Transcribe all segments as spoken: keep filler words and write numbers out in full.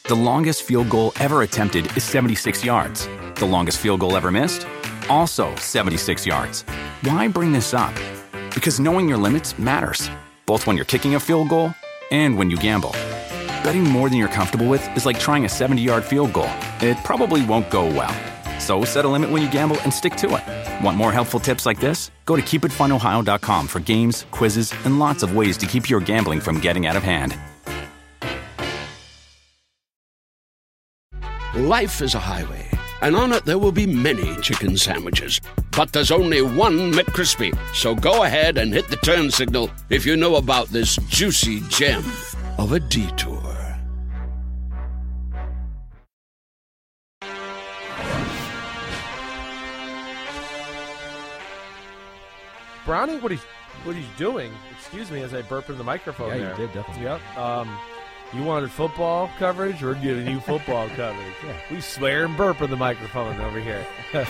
The longest field goal ever attempted is seventy-six yards. The longest field goal ever missed? Also seventy-six yards. Why bring this up? Because knowing your limits matters, both when you're kicking a field goal and when you gamble. Betting more than you're comfortable with is like trying a seventy-yard field goal. It probably won't go well. So set a limit when you gamble and stick to it. Want more helpful tips like this? Go to keep it fun ohio dot com for games, quizzes, and lots of ways to keep your gambling from getting out of hand. Life is a highway, and on it there will be many chicken sandwiches. But there's only one McCrispy. So go ahead and hit the turn signal if you know about this juicy gem of a detour. Brownie, what he's what he's doing, excuse me as I burp in the microphone yeah, there. Yeah, you did, definitely. Yep. Um, you wanted football coverage? We're getting you football coverage. Yeah. We swear and burp in the microphone over here.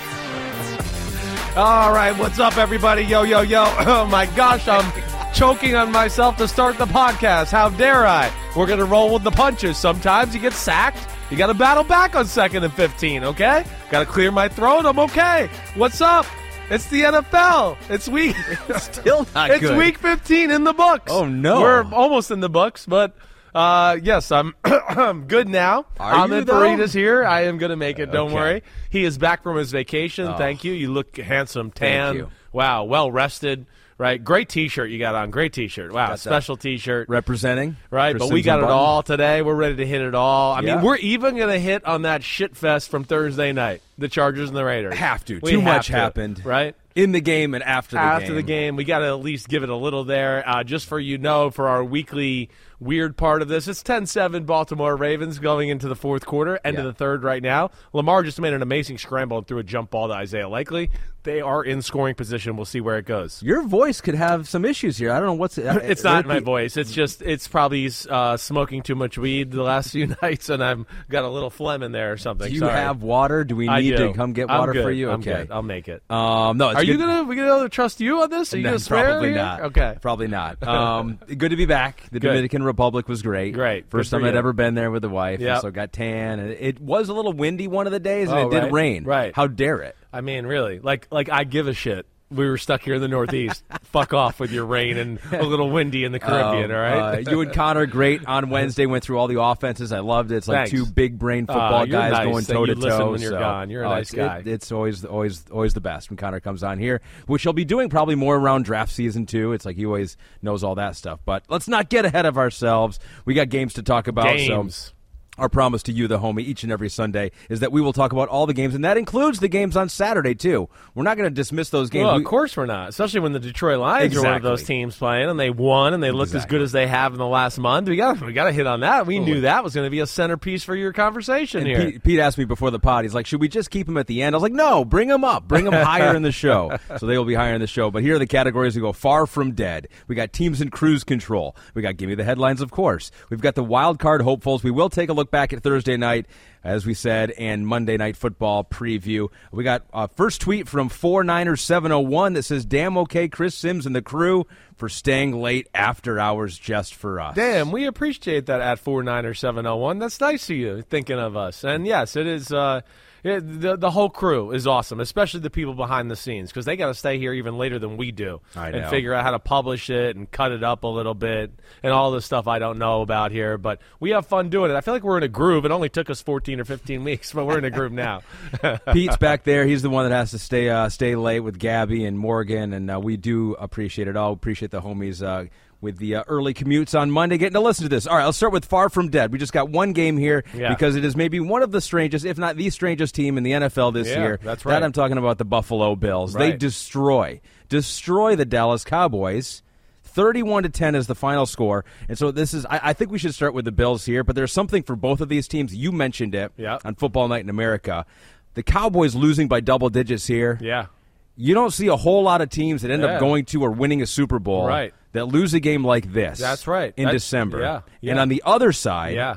All right, what's up, everybody? Yo, yo, yo. Oh, my gosh, I'm choking on myself to start the podcast. How dare I? We're going to roll with the punches. Sometimes you get sacked. You got to battle back on second and fifteen, okay? Got to clear my throat. I'm okay. What's up? It's the N F L. It's week. It's still not it's good. It's week fifteen in the books. Oh, no. We're almost in the books, but uh, yes, I'm good now. Are Ahmed you, Fareed is I am going to make it. Don't Okay. worry. He is back from his vacation. Oh. Thank you. You look handsome, tan. Thank you. Wow, well rested. Right, great T-shirt you got on. Great T-shirt. Wow, Got special that. T-shirt. Representing. Right, but we got it all today. We're ready to hit it all. I yeah. mean, we're even going to hit on that shit fest from Thursday night, the Chargers and the Raiders. Have to. We Too have much to, happened. Right? In the game and after the after game. the game, we got to at least give it a little there. Uh, just for you know, for our weekly weird part of this, it's ten seven Baltimore Ravens going into the fourth quarter, end yeah. of the third right now. Lamar just made an amazing scramble and threw a jump ball to Isaiah Likely. They are in scoring position. We'll see where it goes. Your voice could have some issues here. I don't know what's it. It's not my voice. It's just it's probably uh, smoking too much weed the last few nights, and I've got a little phlegm in there or something. Do you Sorry. have water? Do we I need do. to come get I'm water good. for you? I'm Okay, good. I'll make it. Um, no, it's are you good. gonna we gonna trust you on this? Are you No, gonna swear? probably here? not. Okay, probably not. Um, good to be back. The Good. Dominican Republic was great. Great. First Good for time I'd you. ever been there with the wife. Yep. And so got tan. And it was a little windy one of the days, and Oh, it did right. rain. Right. How dare it? I mean, really, like like I give a shit. We were stuck here in the Northeast. Fuck off with your rain and a little windy in the Caribbean, Um, all right? uh, you and Connor, great on Wednesday. Went through all the offenses. I loved it. It's like Thanks. two big brain Uh, football you're guys nice going that toe you to listen toe. when you're so, gone. You're a uh, nice it- guy. It, it's always always always the best when Connor comes on here, which he'll be doing probably more around draft season too. It's like he always knows all that stuff. But let's not get ahead of ourselves. We got games to talk about. Games. So our promise to you, the homie, each and every Sunday is that we will talk about all the games, and that includes the games on Saturday, too. We're not going to dismiss those games. Well, We- of course we're not, especially when the Detroit Lions are one of those Exactly. teams playing, and they won, and they looked as Exactly. good as they have in the last month. We got we got to hit on that. We Oh, knew wait. that was going to be a centerpiece for your conversation And here. Pete, Pete asked me before the pod, he's like, should we just keep them at the end? I was like, no, bring them up. Bring them higher in the show. So they will be higher in the show. But here are the categories we go far from dead. We got teams in cruise control. We got give me the headlines, of course. We've got the wild card hopefuls. We will take a look back at Thursday night, as we said, and Monday Night Football preview. We got a first tweet from four niner seven oh one that says, damn okay, Chris Sims and the crew for staying late after hours just for us. Damn, we appreciate that at four niner seven oh one. That's nice of you thinking of us. And yes, it is. Uh, it, the the whole crew is awesome, especially the people behind the scenes, because they got to stay here even later than we do I and know. figure out how to publish it and cut it up a little bit and all this stuff I don't know about here. But we have fun doing it. I feel like we're in a groove. It only took us fourteen or fifteen weeks, but we're in a groove now. Pete's back there. He's the one that has to stay uh, stay late with Gabby and Morgan, and uh, we do appreciate it all. Appreciate the homies uh, with the uh, early commutes on Monday getting to listen to this. All right, let's start with Far From Dead. We just got one game here Yeah. because it is maybe one of the strangest, if not the strangest team in the N F L this Yeah, year. that's right. That I'm talking about the Buffalo Bills. They Right. destroy, destroy the Dallas Cowboys. thirty-one to ten is the final score. And so this is, I, I think we should start with the Bills here, but there's something for both of these teams. You mentioned it Yeah. on Football Night in America. The Cowboys losing by double digits here. Yeah. You don't see a whole lot of teams that end Yeah. up going to or winning a Super Bowl Right. that lose a game like this. That's right. In That's- December. yeah, yeah. And on the other side, Yeah.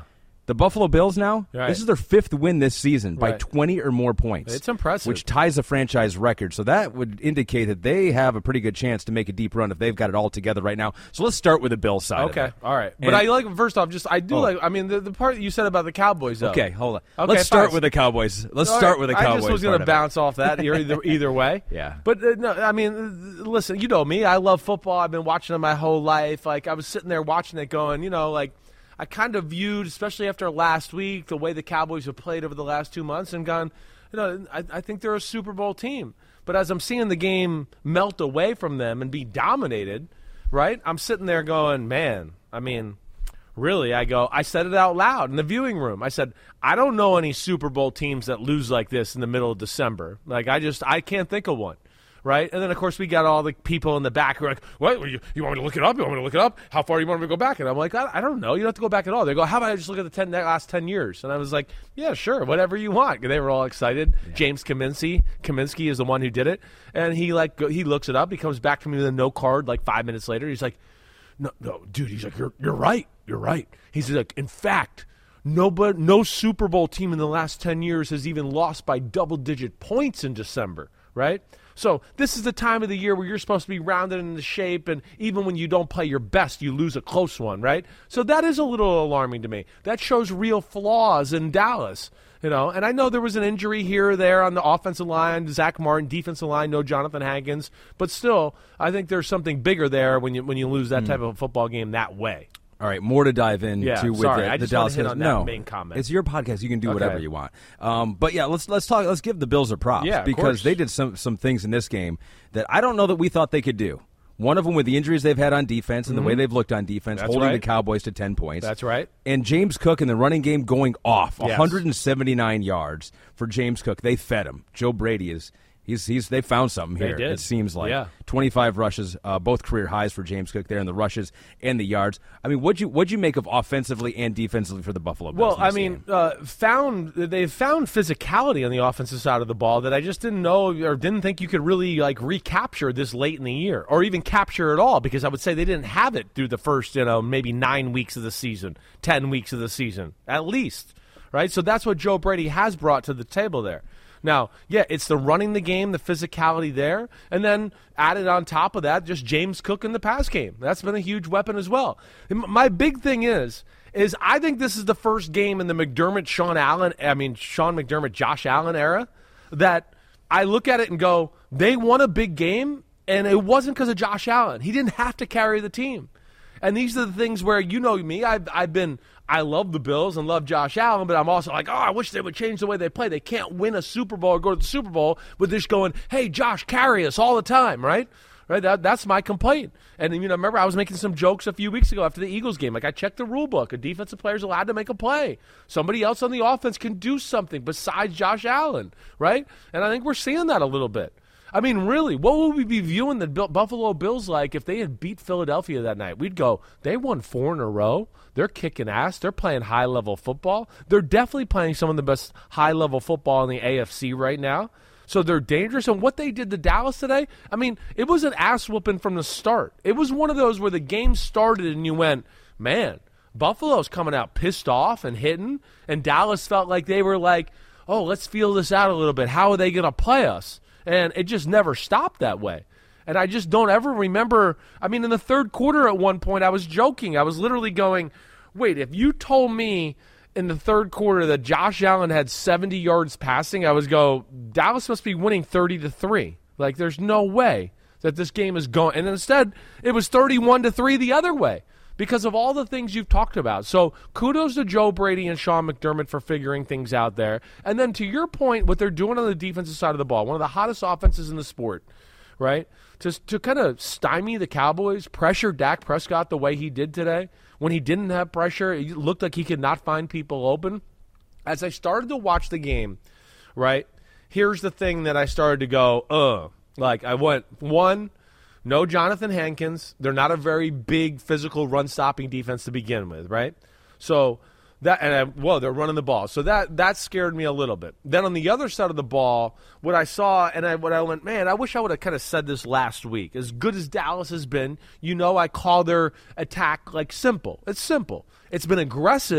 The Buffalo Bills now, Right. this is their fifth win this season by Right. twenty or more points. It's impressive. Which ties the franchise record. So that would indicate that they have a pretty good chance to make a deep run if they've got it all together right now. So let's start with the Bills side. Okay, of it. all right. But And- I like, first off, just I do Oh. like, I mean, the, the part you said about the Cowboys, though. Okay, hold on. Okay, let's start fine. with the Cowboys. Let's All start right, with the Cowboys. I just was part going to of it. bounce off that either, either way. Yeah. But, uh, no, I mean, uh, listen, you know me. I love football. I've been watching it my whole life. Like, I was sitting there watching it going, you know, like, I kind of viewed, especially after last week, the way the Cowboys have played over the last two months and gone, you know, I, I think they're a Super Bowl team. But as I'm seeing the game melt away from them and be dominated, right, I'm sitting there going, man, I mean, really, I go, I said it out loud in the viewing room. I said, I don't know any Super Bowl teams that lose like this in the middle of December. Like, I just, I can't think of one. Right? And then, of course, we got all the people in the back who are like, what? You, you want me to look it up? You want me to look it up? How far do you want me to go back? And I'm like, I, I don't know. You don't have to go back at all. They go, how about I just look at the ten, last ten years? And I was like, yeah, sure, whatever you want. And they were all excited. Yeah. James Kaminsky, Kaminsky is the one who did it. And he, like, go, he looks it up. He comes back to me with a no card like five minutes later. He's like, no, no, dude. He's like, you're, you're right. You're right. He's like, in fact, nobody, no Super Bowl team in the last ten years has even lost by double-digit points in December, right? So this is the time of the year where you're supposed to be rounded into shape, and even when you don't play your best, you lose a close one, right? So that is a little alarming to me. That shows real flaws in Dallas, you know. And I know there was an injury here or there on the offensive line, Zach Martin, defensive line, no Jonathan Hankins, but still, I think there's something bigger there when you when you lose that mm. type of a football game that way. All right, more to dive into yeah, with sorry, the, I the just Dallas hit on that no, main comment. It's your podcast. You can do okay. whatever you want. Um, but yeah, let's let's talk. Let's give the Bills a props yeah, because they did some some things in this game that I don't know that we thought they could do. One of them with the injuries they've had on defense and mm-hmm. the way they've looked on defense, That's holding right. the Cowboys to ten points. That's right. And James Cook in the running game going off, yes. one hundred seventy-nine yards for James Cook. They fed him. Joe Brady is. He's he's they found something here. They did. It seems like yeah. twenty-five rushes, uh, both career highs for James Cook there in the rushes and the yards. I mean, what'd you what'd you make of offensively and defensively for the Buffalo Bills? Well, I mean, uh, found they've found physicality on the offensive side of the ball that I just didn't know or didn't think you could really like recapture this late in the year or even capture it all, because I would say they didn't have it through the first, you know, maybe nine weeks of the season, ten weeks of the season at least, right? So that's what Joe Brady has brought to the table there. Now, yeah, it's the running the game, the physicality there, and then added on top of that, just James Cook in the pass game. That's been a huge weapon as well. And my big thing is, is I think this is the first game in the McDermott, Sean Allen, I mean, Sean McDermott, Josh Allen era that I look at it and go, they won a big game, and it wasn't because of Josh Allen. He didn't have to carry the team. And these are the things where, you know me, I've, I've been, I love the Bills and love Josh Allen, but I'm also like, oh, I wish they would change the way they play. They can't win a Super Bowl or go to the Super Bowl with just going, hey, Josh, carry us all the time, right? Right. That, that's my complaint. And, you know, remember, I was making some jokes a few weeks ago after the Eagles game. Like, I checked the rule book. A defensive player is allowed to make a play. Somebody else on the offense can do something besides Josh Allen, right? And I think we're seeing that a little bit. I mean, really, what would we be viewing the Buffalo Bills like if they had beat Philadelphia that night? We'd go, they won four in a row. They're kicking ass. They're playing high-level football. They're definitely playing some of the best high-level football in the A F C right now. So they're dangerous. And what they did to Dallas today, I mean, it was an ass-whooping from the start. It was one of those where the game started and you went, man, Buffalo's coming out pissed off and hitting, and Dallas felt like they were like, oh, let's feel this out a little bit. How are they going to play us? And it just never stopped that way. And I just don't ever remember. I mean, in the third quarter at one point, I was joking. I was literally going, wait, if you told me in the third quarter that Josh Allen had seventy yards passing, I was go, Dallas must be winning thirty to three. Like, there's no way that this game is going. And instead, it was thirty-one to three the other way because of all the things you've talked about. So kudos to Joe Brady and Sean McDermott for figuring things out there. And then to your point, what they're doing on the defensive side of the ball, one of the hottest offenses in the sport, right? To, to kind of stymie the Cowboys, pressure Dak Prescott the way he did today. When he didn't have pressure, it looked like he could not find people open. As I started to watch the game, right, here's the thing that I started to go, ugh. Like, I went, one, no Jonathan Hankins. They're not a very big physical run-stopping defense to begin with, right? So that, and I, well, they're running the ball. So that that scared me a little bit. Then on the other side of the ball, what I saw, and I what I went, man, I wish I would have kind of said this last week. As good as Dallas has been, you know, I call their attack like simple. It's simple. It's been aggressive,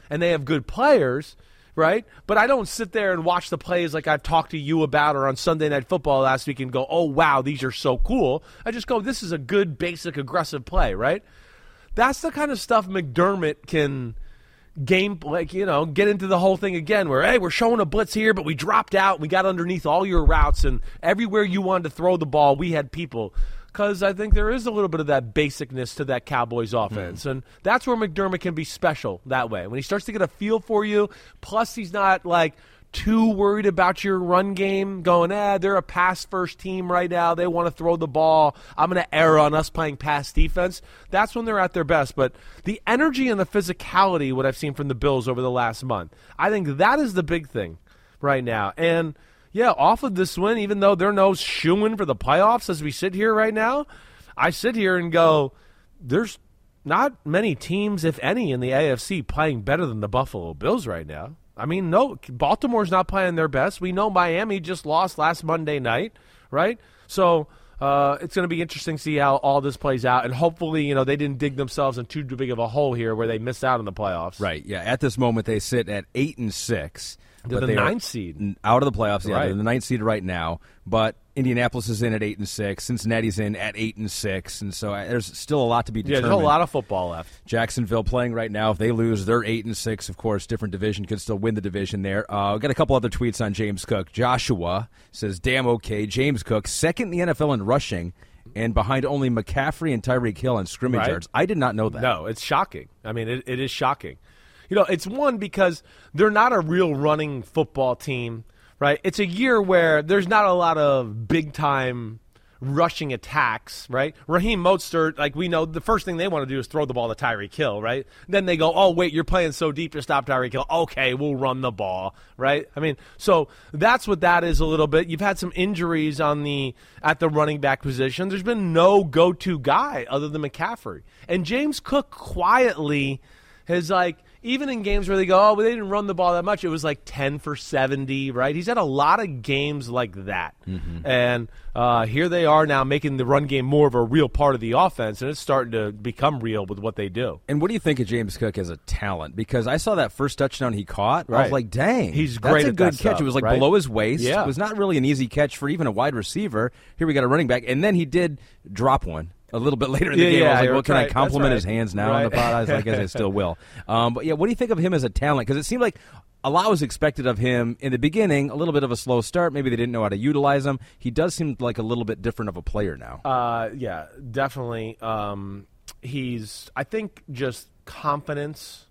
and they have good players, right? But I don't sit there and watch the plays like I've talked to you about or on Sunday Night Football last week and go, oh, wow, these are so cool. I just go, this is a good, basic, aggressive play, right? That's the kind of stuff McDermott can game, like, you know, get into the whole thing again where, hey, we're showing a blitz here, but we dropped out. We got underneath all your routes, and everywhere you wanted to throw the ball, we had people. Because I think there is a little bit of that basicness to that Cowboys offense. Mm. And that's where McDermott can be special that way. When he starts to get a feel for you, plus he's not, like, too worried about your run game, going, eh, they're a pass-first team right now. They want to throw the ball. I'm going to err on us playing pass defense. That's when they're at their best. But the energy and the physicality, what I've seen from the Bills over the last month, I think that is the big thing right now. And, yeah, off of this win, even though they're no shoo-in for the playoffs as we sit here right now, I sit here and go, there's not many teams, if any, in the A F C playing better than the Buffalo Bills right now. I mean, no, Baltimore's not playing their best. We know Miami just lost last Monday night, right? So uh, it's going to be interesting to see how all this plays out. And hopefully, you know, they didn't dig themselves in too big of a hole here where they missed out on the playoffs. Right, yeah. At this moment, they sit at eight and six. They're but the they ninth seed. Out of the playoffs, yeah. Right. They're the ninth seed right now. But Indianapolis is in at eight and six. Cincinnati's in at eight and six. And so uh, there's still a lot to be determined. Yeah, there's a lot of football left. Jacksonville playing right now. If they lose, they're eight and six. Of course, different division, could still win the division there. Uh, we've got a couple other tweets on James Cook. Joshua says, damn okay. James Cook, second in the N F L in rushing, and behind only McCaffrey and Tyreek Hill on scrimmage Right. yards. I did not know that. No, it's shocking. I mean, it, it is shocking. You know, it's one because they're not a real running football team, right? It's a year where there's not a lot of big-time rushing attacks, right? Raheem Mostert, like we know, the first thing they want to do is throw the ball to Tyreek Hill, right? Then they go, oh, wait, you're playing so deep to stop Tyreek Hill. Okay, we'll run the ball, right? I mean, so that's what that is a little bit. You've had some injuries on the at the running back position. There's been no go-to guy other than McCaffrey. And James Cook quietly has, like, even in games where they go, oh, but they didn't run the ball that much, it was like ten for seventy, right? He's had a lot of games like that. Mm-hmm. And uh, here they are now making the run game more of a real part of the offense, and it's starting to become real with what they do. And what do you think of James Cook as a talent? Because I saw that first touchdown he caught. Right. I was like, dang. He's great That's a at good that catch. stuff, It was like right? below his waist. Yeah. It was not really an easy catch for even a wide receiver. Here we got a running back. And then he did drop one a little bit later in the yeah, game. Yeah, I was like, well, can right. I compliment right. his hands now right. on the pod? I was like, I guess I still will. Um, but, yeah, what do you think of him as a talent? Because it seemed like a lot was expected of him in the beginning, a little bit of a slow start. Maybe they didn't know how to utilize him. He does seem like a little bit different of a player now. Uh, yeah, definitely. Um, he's, I think, just confidence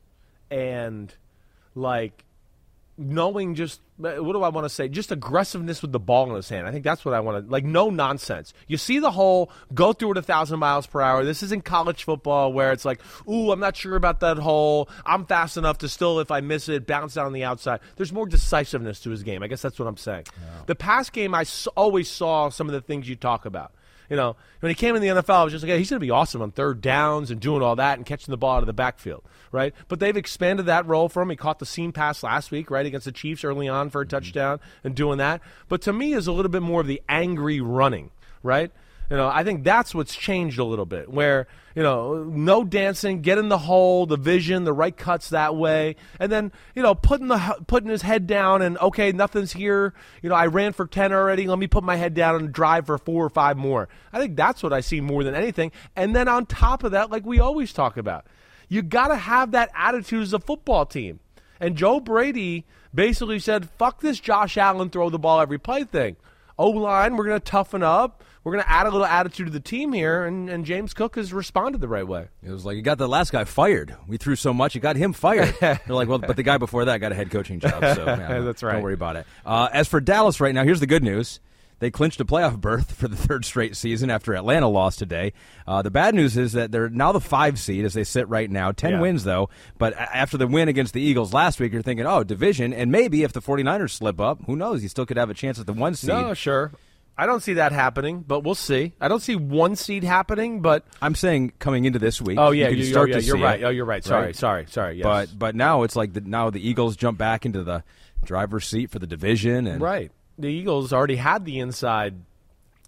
and, like, knowing just, what do I want to say, just aggressiveness with the ball in his hand. I think that's what I want to, like, no nonsense. You see the whole go through it a thousand miles per hour. This isn't college football where it's like, ooh, I'm not sure about that hole. I'm fast enough to still, if I miss it, bounce down on the outside. There's more decisiveness to his game. I guess that's what I'm saying. Yeah. The pass game, I s- always saw some of the things you talk about. You know, when he came in the N F L, I was just like, hey, he's going to be awesome on third downs and doing all that and catching the ball out of the backfield, right? But they've expanded that role for him. He caught the seam pass last week, right, against the Chiefs early on for a touchdown and doing that. But to me, is a little bit more of the angry running, right? You know, I think that's what's changed a little bit, where, you know, no dancing, get in the hole, the vision, the right cuts that way, and then, you know, putting the putting his head down and, okay, nothing's here. You know, I ran for ten already. Let me put my head down and drive for four or five more. I think that's what I see more than anything. And then on top of that, like we always talk about, you got to have that attitude as a football team. And Joe Brady basically said, fuck this Josh Allen throw the ball every play thing. O-line, we're going to toughen up. We're going to add a little attitude to the team here, and, and James Cook has responded the right way. It was like, you got the last guy fired. We threw so much, you got him fired. They're like, well, but the guy before that got a head coaching job, so yeah, that's right. Don't worry about it. Uh, as for Dallas right now, here's the good news. They clinched a playoff berth for the third straight season after Atlanta lost today. Uh, the bad news is that they're now the five seed as they sit right now. Ten yeah. wins, though. But after the win against the Eagles last week, you're thinking, oh, division. And maybe if the 49ers slip up, who knows? You still could have a chance at the one seed. No, sure. I don't see that happening, but we'll see. I don't see one seed happening, but I'm saying coming into this week. Oh, yeah, you you, can start oh, yeah to you're see right. it, Oh, you're right. Sorry, right? sorry, sorry. Yes. But but now it's like the, now the Eagles jump back into the driver's seat for the division. And right. The Eagles already had the inside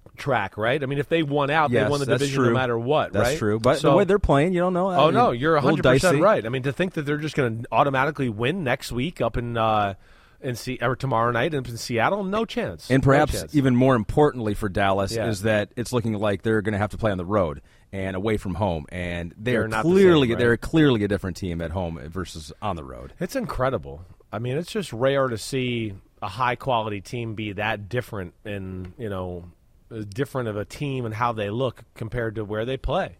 track, right? I mean, if they won out, yes, they won the that's division true. no matter what, that's right? That's true. But so, the way they're playing, you don't know. Oh, I mean, no, you're one hundred percent dicey. right. I mean, to think that they're just going to automatically win next week up in uh, in C- or tomorrow night in Seattle, no chance. And perhaps no chance. even more importantly for Dallas yeah. is that it's looking like they're going to have to play on the road and away from home, and they're, they're clearly the same, right? they're clearly a different team at home versus on the road. It's incredible. I mean, it's just rare to see a high quality team be that different in, you know, different of a team and how they look compared to where they play.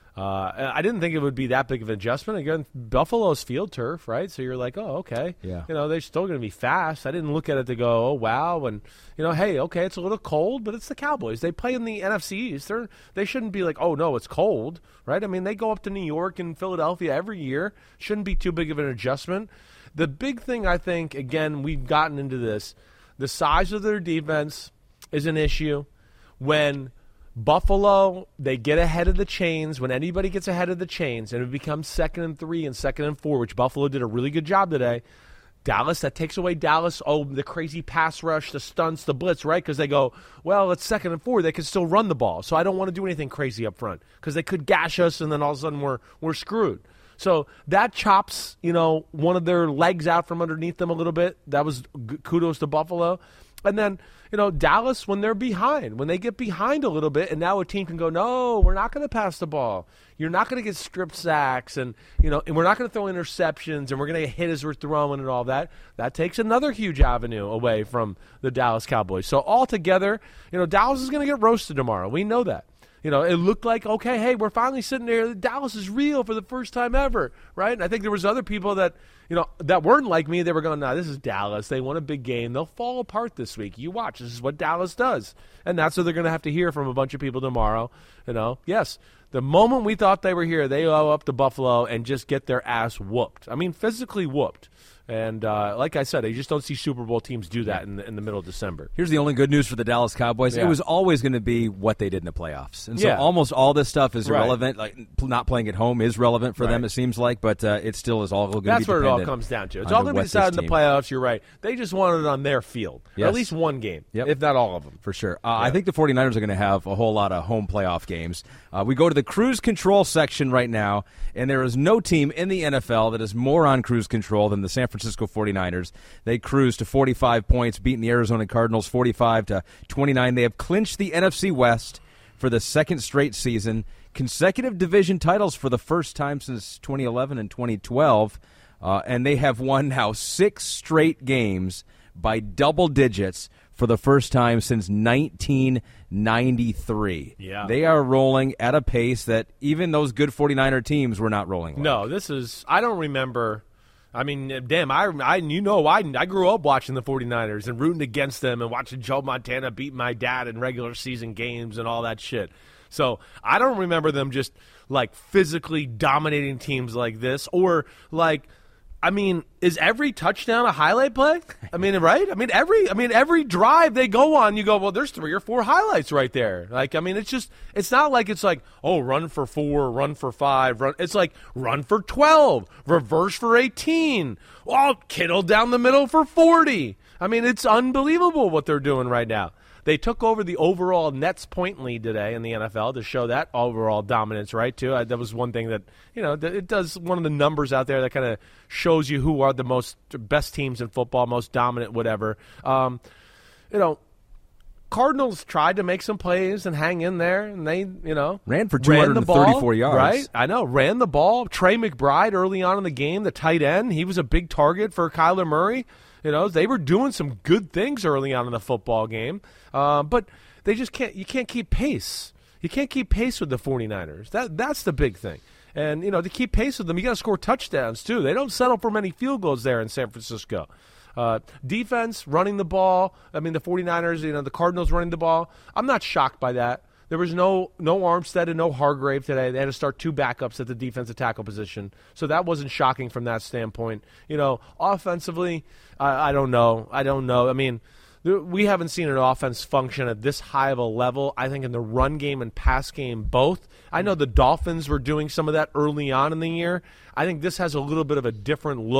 Uh, I didn't think it would be that big of an adjustment. Again, Buffalo's field turf, right? So you're like, oh, okay. Yeah. You know, they're still going to be fast. I didn't look at it to go, oh, wow. And, you know, hey, okay, it's a little cold, but it's the Cowboys. They play in the N F C East. They're, they shouldn't be like, oh, no, it's cold, right? I mean, they go up to New York and Philadelphia every year. Shouldn't be too big of an adjustment. The big thing, I think, again, we've gotten into this, the size of their defense is an issue. When Buffalo, they get ahead of the chains. When anybody gets ahead of the chains and it becomes second and three and second and four, which Buffalo did a really good job today, Dallas, that takes away Dallas, oh, the crazy pass rush, the stunts, the blitz, right? Because they go, well, it's second and four. They can still run the ball. So I don't want to do anything crazy up front because they could gash us and then all of a sudden we're, we're screwed. So that chops, you know, one of their legs out from underneath them a little bit. That was g- kudos to Buffalo. And then, you know, Dallas, when they're behind, when they get behind a little bit, and now a team can go, no, we're not going to pass the ball. You're not going to get strip sacks, and, you know, and we're not going to throw interceptions, and we're going to get hit as we're throwing and all that. That takes another huge avenue away from the Dallas Cowboys. So altogether, you know, Dallas is going to get roasted tomorrow. We know that. You know, it looked like, okay, hey, we're finally sitting there. Dallas is real for the first time ever, right? And I think there was other people that, you know, that weren't like me. They were going, nah, this is Dallas. They won a big game. They'll fall apart this week. You watch. This is what Dallas does. And that's what they're going to have to hear from a bunch of people tomorrow. You know, yes, the moment we thought they were here, they go up to Buffalo and just get their ass whooped. I mean, physically whooped. And uh, like I said, I just don't see Super Bowl teams do that in the, in the middle of December. Here's the only good news for the Dallas Cowboys. Yeah. It was always going to be what they did in the playoffs. And so Yeah. almost all this stuff is Right. irrelevant. Like not playing at home is relevant for Right. them, it seems like, but uh, it still is all going to be That's where it all dependent comes down to. It's on all the going to be what this decided in the team- playoffs. You're right. They just wanted it on their field. Or Yes. at least one game, Yep. if not all of them. For sure. Uh, I think the 49ers are going to have a whole lot of home playoff games. Uh, we go to the cruise control section right now, and there is no team in the N F L that is more on cruise control than the San Francisco 49ers. They cruised to forty-five points, beating the Arizona Cardinals forty-five to twenty-nine. They have clinched the N F C West for the second straight season. Consecutive division titles for the first time since twenty eleven and twenty twelve. Uh, and they have won now six straight games by double digits for the first time since nineteen ninety-three. Yeah. They are rolling at a pace that even those good 49er teams were not rolling like. No, this is – I don't remember – I mean, damn, I, I you know, I, I grew up watching the 49ers and rooting against them and watching Joe Montana beat my dad in regular season games and all that shit. So I don't remember them just, like, physically dominating teams like this or, like – I mean, is every touchdown a highlight play? I mean, right? I mean, every I mean every drive they go on, you go, well, there's three or four highlights right there. Like, I mean, it's just it's not like it's like, oh, run for four, run for five, run. It's like run for twelve, reverse for eighteen. Oh, Kittle down the middle for forty. I mean, it's unbelievable what they're doing right now. They took over the overall Nets point lead today in the N F L to show that overall dominance, right, too. I, that was one thing that, you know, it does one of the numbers out there that kind of shows you who are the most best teams in football, most dominant, whatever. Um, you know, Cardinals tried to make some plays and hang in there, and they, you know, Ran for two hundred thirty-four ran the ball, yards. Right? I know, ran the ball. Trey McBride early on in the game, the tight end, he was a big target for Kyler Murray. You know, they were doing some good things early on in the football game, uh, but they just can't. You can't keep pace. You can't keep pace with the 49ers. That that's the big thing. And you know, to keep pace with them, you got to score touchdowns too. They don't settle for many field goals there in San Francisco. Uh, defense running the ball. I mean, the 49ers. You know, the Cardinals running the ball. I'm not shocked by that. There was no no Armstead and no Hargrave today. They had to start two backups at the defensive tackle position. So that wasn't shocking from that standpoint. You know, offensively, I, I don't know. I don't know. I mean, th- we haven't seen an offense function at this high of a level, I think, in the run game and pass game both. I know the Dolphins were doing some of that early on in the year. I think this has a little bit of a different look.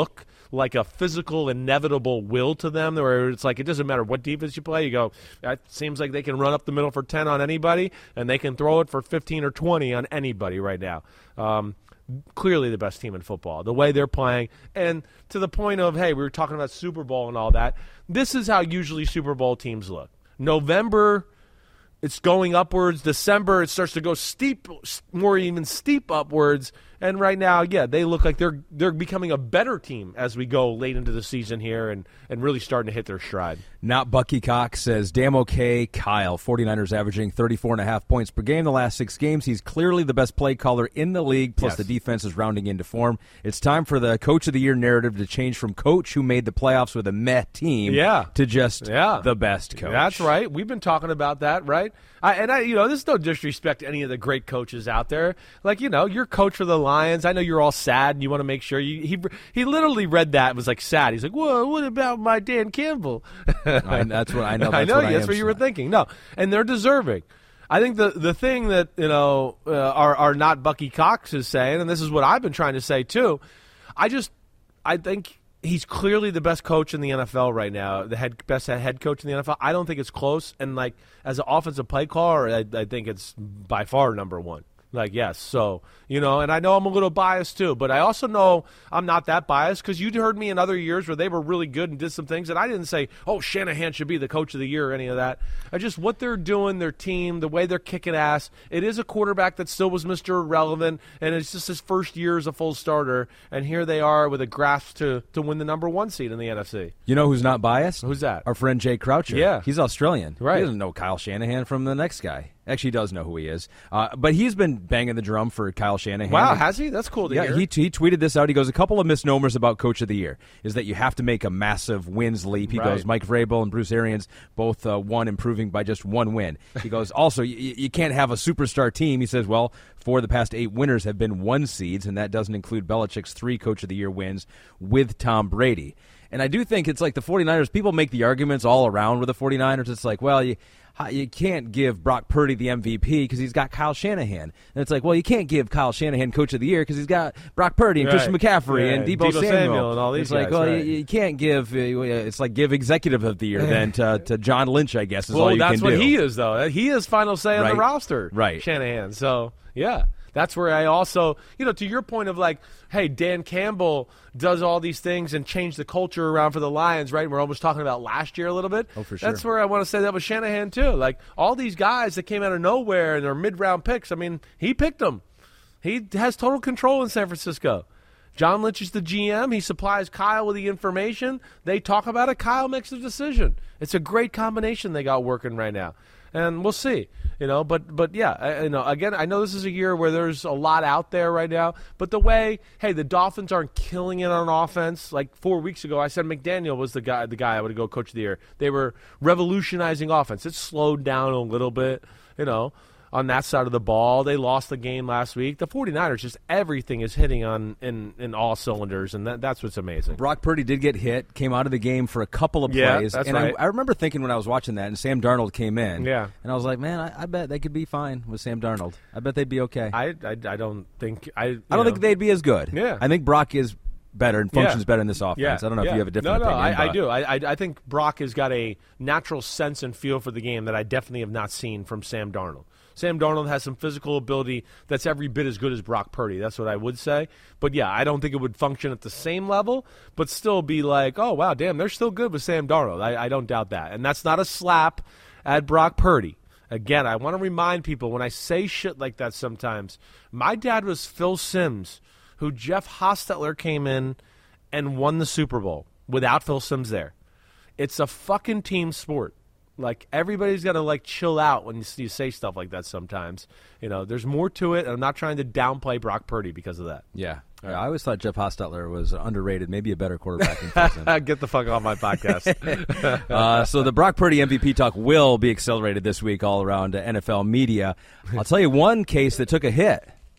like a physical, inevitable will to them where it's like it doesn't matter what defense you play. You go, it seems like they can run up the middle for ten on anybody, and they can throw it for fifteen or twenty on anybody right now. Um, clearly the best team in football, the way they're playing. And to the point of, hey, we were talking about Super Bowl and all that, this is how usually Super Bowl teams look. November, it's going upwards. December, it starts to go steep, more even steep upwards. And right now, yeah, they look like they're they're becoming a better team as we go late into the season here and, and really starting to hit their stride. Not Bucky Cox says, damn okay, Kyle. 49ers averaging thirty-four and a half points per game the last six games. He's clearly the best play caller in the league, plus yes. the defense is rounding into form. It's time for the Coach of the Year narrative to change from coach who made the playoffs with a meh team yeah. to just yeah. the best coach. That's right. We've been talking about that, right? I, and, I, you know, there's no disrespect to any of the great coaches out there. Like, you know, you're coach for the Lions. I know you're all sad and you want to make sure. You, he he literally read that and was like sad. He's like, well, what about my Dan Campbell? I, that's what I know. That's I know. What I that's what you sad. were thinking. No, and they're deserving. I think the the thing that, you know, uh, our, our not Bucky Cox is saying, and this is what I've been trying to say too, I just, I think he's clearly the best coach in the N F L right now, the head best head coach in the N F L. I don't think it's close. And, like, as an offensive play caller, I, I think it's by far number one. Like, yes. So, you know, and I know I'm a little biased too, but I also know I'm not that biased because you'd heard me in other years where they were really good and did some things, and I didn't say, oh, Shanahan should be the coach of the year or any of that. I just, what they're doing, their team, the way they're kicking ass. It is a quarterback that still was Mister Irrelevant, and it's just his first year as a full starter, and here they are with a grasp to, to win the number one seed in the N F C. You know who's not biased? Who's that? Our friend Jay Croucher. Yeah. He's Australian. Right. He doesn't know Kyle Shanahan from the next guy. Actually, he does know who he is. Uh, but he's been banging the drum for Kyle Shanahan. Wow, has he? That's cool to yeah, hear. he, he tweeted this out. He goes, a couple of misnomers about Coach of the Year is that you have to make a massive wins leap. He Right. goes, Mike Vrabel and Bruce Arians both uh, won, improving by just one win. He goes, also, you, you can't have a superstar team. He says, well, four of the past eight winners have been one seeds, and that doesn't include Belichick's three Coach of the Year wins with Tom Brady. And I do think it's like the 49ers, people make the arguments all around with the 49ers. It's like, well, you you can't give Brock Purdy the M V P because he's got Kyle Shanahan. And it's like, well, you can't give Kyle Shanahan Coach of the Year because he's got Brock Purdy and Right. Christian McCaffrey Yeah, and Deebo, Deebo Samuel. Samuel and all these It's like, guys, well, right. you, you can't give, uh, it's like give Executive of the Year then to, to John Lynch, I guess, is well, all you that's can what do. he is, though. He is final say on Right. the roster, Right. Shanahan. So, yeah. That's where I also, you know, to your point of like, hey, Dan Campbell does all these things and changed the culture around for the Lions, right? We're almost talking about last year a little bit. Oh, for sure. That's where I want to say that with Shanahan, too. Like, all these guys that came out of nowhere and are mid-round picks, I mean, he picked them. He has total control in San Francisco. John Lynch is the G M. He supplies Kyle with the information. They talk about it. Kyle makes the decision. It's a great combination they got working right now. And we'll see, you know, but but yeah, I, you know, again, I know this is a year where there's a lot out there right now, but the way, hey, the Dolphins aren't killing it on offense. Like four weeks ago, I said McDaniel was the guy, the guy I would go Coach of the Year. They were revolutionizing offense. It slowed down a little bit, you know, on that side of the ball. They lost the game last week. The 49ers, just everything is hitting on in, in all cylinders, and that, that's what's amazing. Brock Purdy did get hit, came out of the game for a couple of Yeah, plays. that's and right. I, I remember thinking when I was watching that, and Sam Darnold came in. Yeah. And I was like, man, I, I bet they could be fine with Sam Darnold. I bet they'd be okay. I, I, I, I don't think – I I don't know. think they'd be as good. Yeah. I think Brock is better and functions Yeah. better in this offense. Yeah, I don't know yeah. if you have a different no, no, opinion. I, I but- do. I, I, I think Brock has got a natural sense and feel for the game that I definitely have not seen from Sam Darnold. Sam Darnold has some physical ability that's every bit as good as Brock Purdy. That's what I would say. But, yeah, I don't think it would function at the same level, but still be like, oh, wow, damn, they're still good with Sam Darnold. I, I don't doubt that. And that's not a slap at Brock Purdy. Again, I want to remind people when I say shit like that sometimes, my dad was Phil Simms, who Jeff Hostetler came in and won the Super Bowl without Phil Simms there. It's a fucking team sport. Like, everybody's got to, like, chill out when you, you say stuff like that sometimes. You know, there's more to it, and I'm not trying to downplay Brock Purdy because of that. Yeah. Yeah, I always thought Jeff Hostetler was underrated, maybe a better quarterback than Phil Simms. Get the fuck off my podcast. uh, so the Brock Purdy M V P talk will be accelerated this week all around uh, N F L media. I'll tell you one case that took a hit.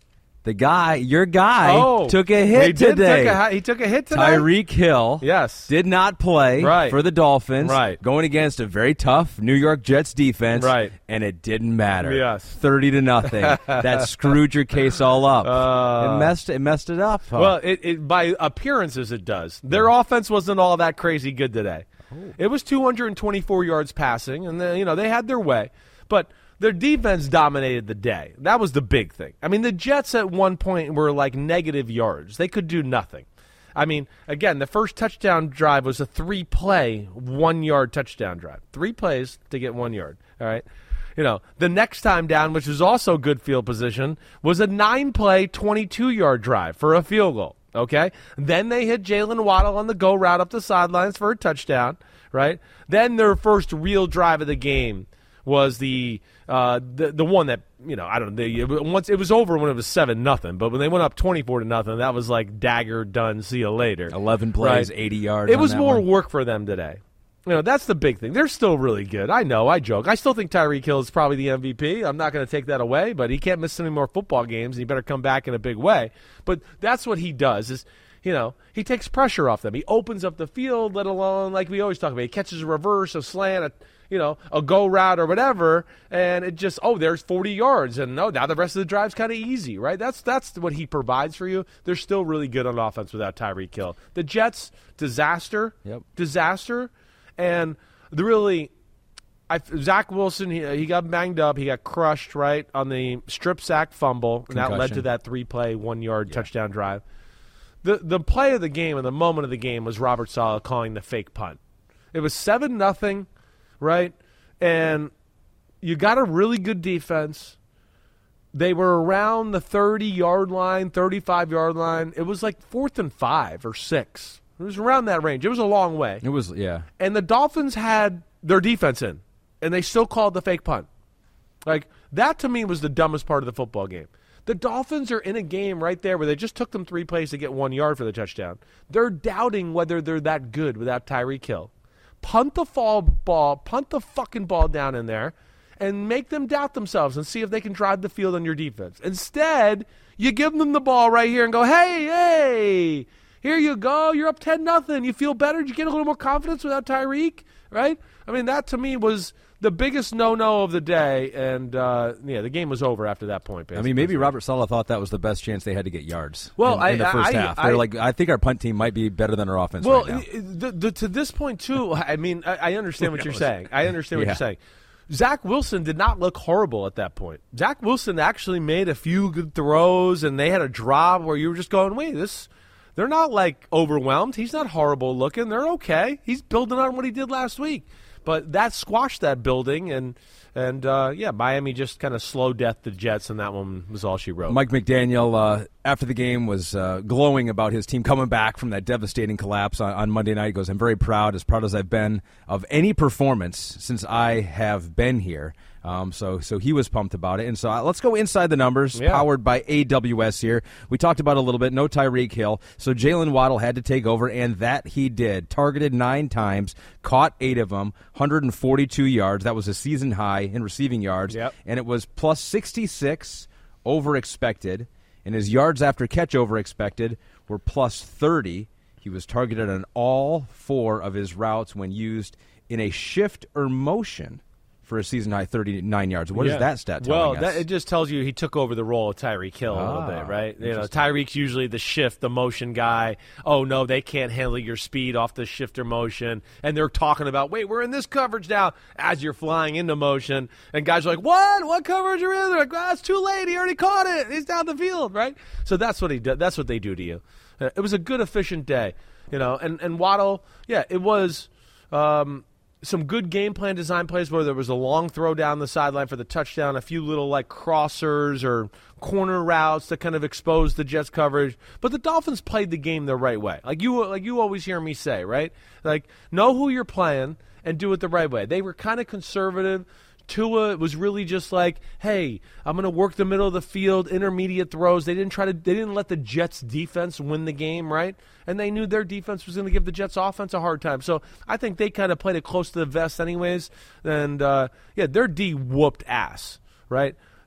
The guy, your guy, oh, took a hit he did today. Take a, he took a hit today. Tyreek Hill yes. did not play right. for the Dolphins, right. going against a very tough New York Jets defense, right. and it didn't matter. Yes. thirty to nothing. That screwed your case all up. Uh, it messed it messed it up. Huh? Well, it, it by appearances it does. Their yeah. offense wasn't all that crazy good today. Oh. It was two hundred twenty-four yards passing, and then, you know they had their way, but their defense dominated the day. That was the big thing. I mean, the Jets at one point were like negative yards. They could do nothing. I mean, again, the first touchdown drive was a three-play, one-yard touchdown drive. Three plays to get one yard, all right? You know, the next time down, which was also good field position, was a nine-play, twenty-two-yard drive for a field goal, okay? Then they hit Jalen Waddle on the go route up the sidelines for a touchdown, right? Then their first real drive of the game was the uh, the the one that you know I don't know they, once it was over when it was seven nothing, but when they went up twenty four to nothing, that was like dagger done. See you later. Eleven plays, right? eighty yards. It was more one. work for them today. You know that's the big thing. They're still really good. I know. I joke. I still think Tyreek Hill is probably the M V P. I'm not going to take that away, but he can't miss any more football games. And he better come back in a big way. But that's what he does. Is you know he takes pressure off them. He opens up the field. Let alone like we always talk about. He catches a reverse, a slant, a you know, a go route or whatever, and it just, oh, there's forty yards, and no, now the rest of the drive's kind of easy, right? That's that's what he provides for you. They're still really good on offense without Tyreek Hill. The Jets, disaster, yep. disaster, and the really, I, Zach Wilson, he, he got banged up, he got crushed, right, on the strip sack fumble, and that led to that three-play, one-yard yeah. touchdown drive. The the play of the game and the moment of the game was Robert Saleh calling the fake punt. It was seven nothing. Right? And you got a really good defense. They were around the thirty-yard line, thirty-five-yard line. It was like fourth and five or six. It was around that range. It was a long way. It was, yeah. And the Dolphins had their defense in, and they still called the fake punt. Like, that to me was the dumbest part of the football game. The Dolphins are in a game right there where they just took them three plays to get one yard for the touchdown. They're doubting whether they're that good without Tyreek Hill. Punt the fall ball, punt the fucking ball down in there, and make them doubt themselves and see if they can drive the field on your defense. Instead, you give them the ball right here and go, hey, hey, here you go. You're up ten nothing. You feel better? Did you get a little more confidence without Tyreek? Right? I mean, that to me was the biggest no-no of the day, and uh, yeah, the game was over after that point. Basically. I mean, maybe Robert Saleh thought that was the best chance they had to get yards. Well, in, I, in the first I, half, I, they're I, like, I think our punt team might be better than our offense. Well, right now. The, the, to this point too, I mean, I, I understand what you're saying. I understand what yeah. you're saying. Zach Wilson did not look horrible at that point. Zach Wilson actually made a few good throws, and they had a drop where you were just going, "Wait, this." They're not like overwhelmed. He's not horrible looking. They're okay. He's building on what he did last week. But that squashed that building, and and uh, yeah, Miami just kind of slow death the Jets, and that one was all she wrote. Mike McDaniel, uh, after the game, was uh, glowing about his team coming back from that devastating collapse on, on Monday night. He goes, "I'm very proud, as proud as I've been of any performance since I have been here." Um, so so he was pumped about it. And so uh, let's go inside the numbers, yeah. powered by A W S here. We talked about it a little bit. No Tyreek Hill. So Jalen Waddle had to take over, and that he did. Targeted nine times, caught eight of them, one hundred forty-two yards. That was a season high in receiving yards. Yep. And it was plus sixty-six over expected. And his yards after catch over expected were plus thirty. He was targeted on all four of his routes when used in a shift or motion for a season-high thirty-nine yards. What yeah. is that stat telling well, us? Well, it just tells you he took over the role of Tyreek Hill a ah, little bit, right? You know, Tyreek's usually the shift, the motion guy. Oh, no, they can't handle your speed off the shift or motion. And they're talking about, wait, we're in this coverage now as you're flying into motion. And guys are like, what? What coverage are you in? They're like, well, it's too late. He already caught it. He's down the field, right? So that's what he does. That's what they do to you. Uh, it was a good, efficient day, you know. And, and Waddle, yeah, it was um, – some good game plan design plays where there was a long throw down the sideline for the touchdown, a few little like crossers or corner routes that kind of exposed the Jets coverage. But the Dolphins played the game the right way. Like you like you always hear me say, right? Like know who you're playing and do it the right way. They were kind of conservative. Tua was really just like, hey, I'm going to work the middle of the field, intermediate throws. They didn't try to they didn't let the Jets defense win the game, right? And they knew their defense was going to give the Jets offense a hard time. So I think they kind of played it close to the vest anyways. And, uh, yeah, their D whooped ass, right?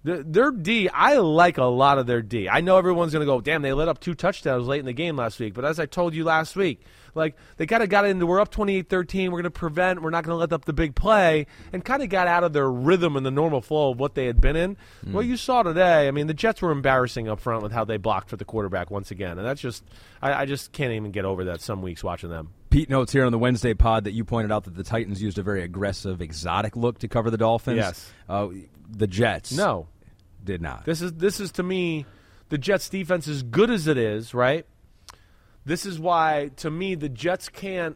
The, their D, I like a lot of their D. I know everyone's going to go, damn, they let up two touchdowns late in the game last week. But as I told you last week, like they kind of got into, we're up twenty-eight thirteen, we're going to prevent, we're not going to let up the big play, and kind of got out of their rhythm and the normal flow of what they had been in. Mm. Well, you saw today, I mean, the Jets were embarrassing up front with how they blocked for the quarterback once again. And that's just, I, I just can't even get over that some weeks watching them. Pete notes here on the Wednesday pod that you pointed out that the Titans used a very aggressive, exotic look to cover the Dolphins. Yes. Uh, the Jets. No. Did not. This is, this is to me, the Jets defense, as good as it is, right? This is why, to me, the Jets can't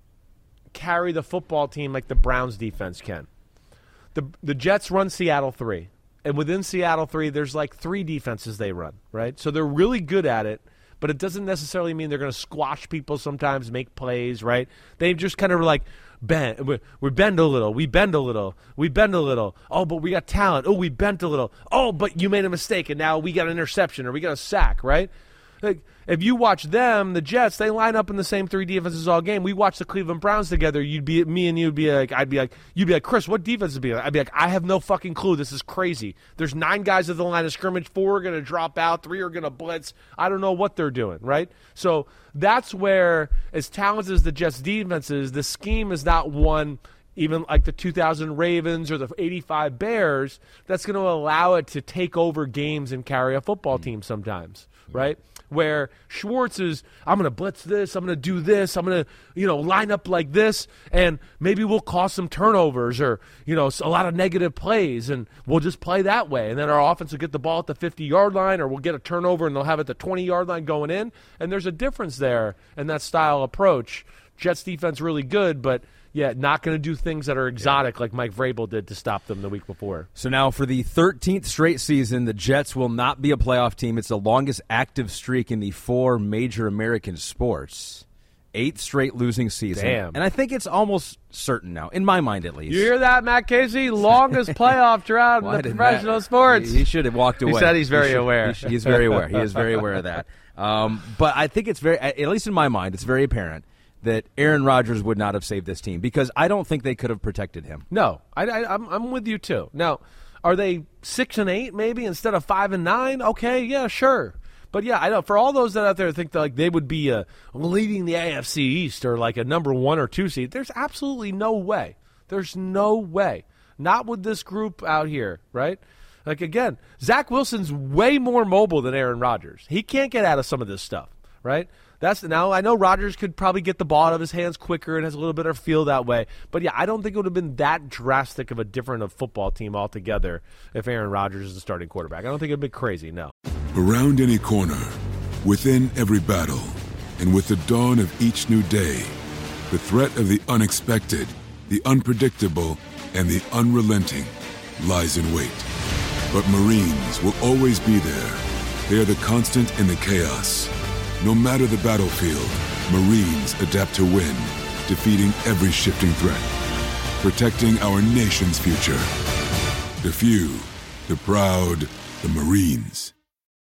carry the football team like the Browns defense can. The the Jets run Seattle three. And within Seattle three, there's like three defenses they run, right? So they're really good at it, but it doesn't necessarily mean they're going to squash people sometimes, make plays, right? They just kind of like, bend, we, we bend a little, we bend a little, we bend a little. Oh, but we got talent. Oh, we bent a little. Oh, but you made a mistake, and now we got an interception or we got a sack, right? Like, if you watch them, the Jets, they line up in the same three defenses all game. We watch the Cleveland Browns together. You'd be me and you'd be like, I'd be like, you'd be like, Chris, what defense is be like? I'd be like, I have no fucking clue. This is crazy. There's nine guys at the line of scrimmage. Four are going to drop out. Three are going to blitz. I don't know what they're doing, right? So that's where, as talented as the Jets defense is, the scheme is not one. Even like the two thousand Ravens or the eighty-five Bears, that's going to allow it to take over games and carry a football team sometimes, right? Where Schwartz is, I'm going to blitz this, I'm going to do this, I'm going to, you know, line up like this, and maybe we'll cause some turnovers or, you know, a lot of negative plays, and we'll just play that way. And then our offense will get the ball at the fifty-yard line, or we'll get a turnover and they'll have it at the twenty-yard line going in. And there's a difference there in that style approach. Jets defense really good, but yeah, not going to do things that are exotic like Mike Vrabel did to stop them the week before. So now for the thirteenth straight season, the Jets will not be a playoff team. It's the longest active streak in the four major American sports. Eighth straight losing season. Damn. And I think it's almost certain now, in my mind at least. You hear that, Matt Casey? Longest playoff drought in the professional Matt, sports. He, he should have walked away. He said he's very he should, aware. He should, he's very aware. He is very aware of that. Um, but I think it's very, at least in my mind, it's very apparent that Aaron Rodgers would not have saved this team because I don't think they could have protected him. No, I, I, I'm, I'm with you too. Now, are they six and eight maybe instead of five and nine? Okay, yeah, sure. But yeah, I know for all those that out there think that like they would be uh, leading the A F C East or like a number one or two seed, there's absolutely no way. There's no way. Not with this group out here, right? Like again, Zach Wilson's way more mobile than Aaron Rodgers. He can't get out of some of this stuff, right? That's now I know Rodgers could probably get the ball out of his hands quicker and has a little bit of feel that way. But yeah, I don't think it would have been that drastic of a different of football team altogether if Aaron Rodgers is the starting quarterback. I don't think it would be crazy, no. Around any corner, within every battle, and with the dawn of each new day, the threat of the unexpected, the unpredictable, and the unrelenting lies in wait. But Marines will always be there. They are the constant in the chaos. No matter the battlefield, Marines adapt to win, defeating every shifting threat, protecting our nation's future. The few, the proud, the Marines.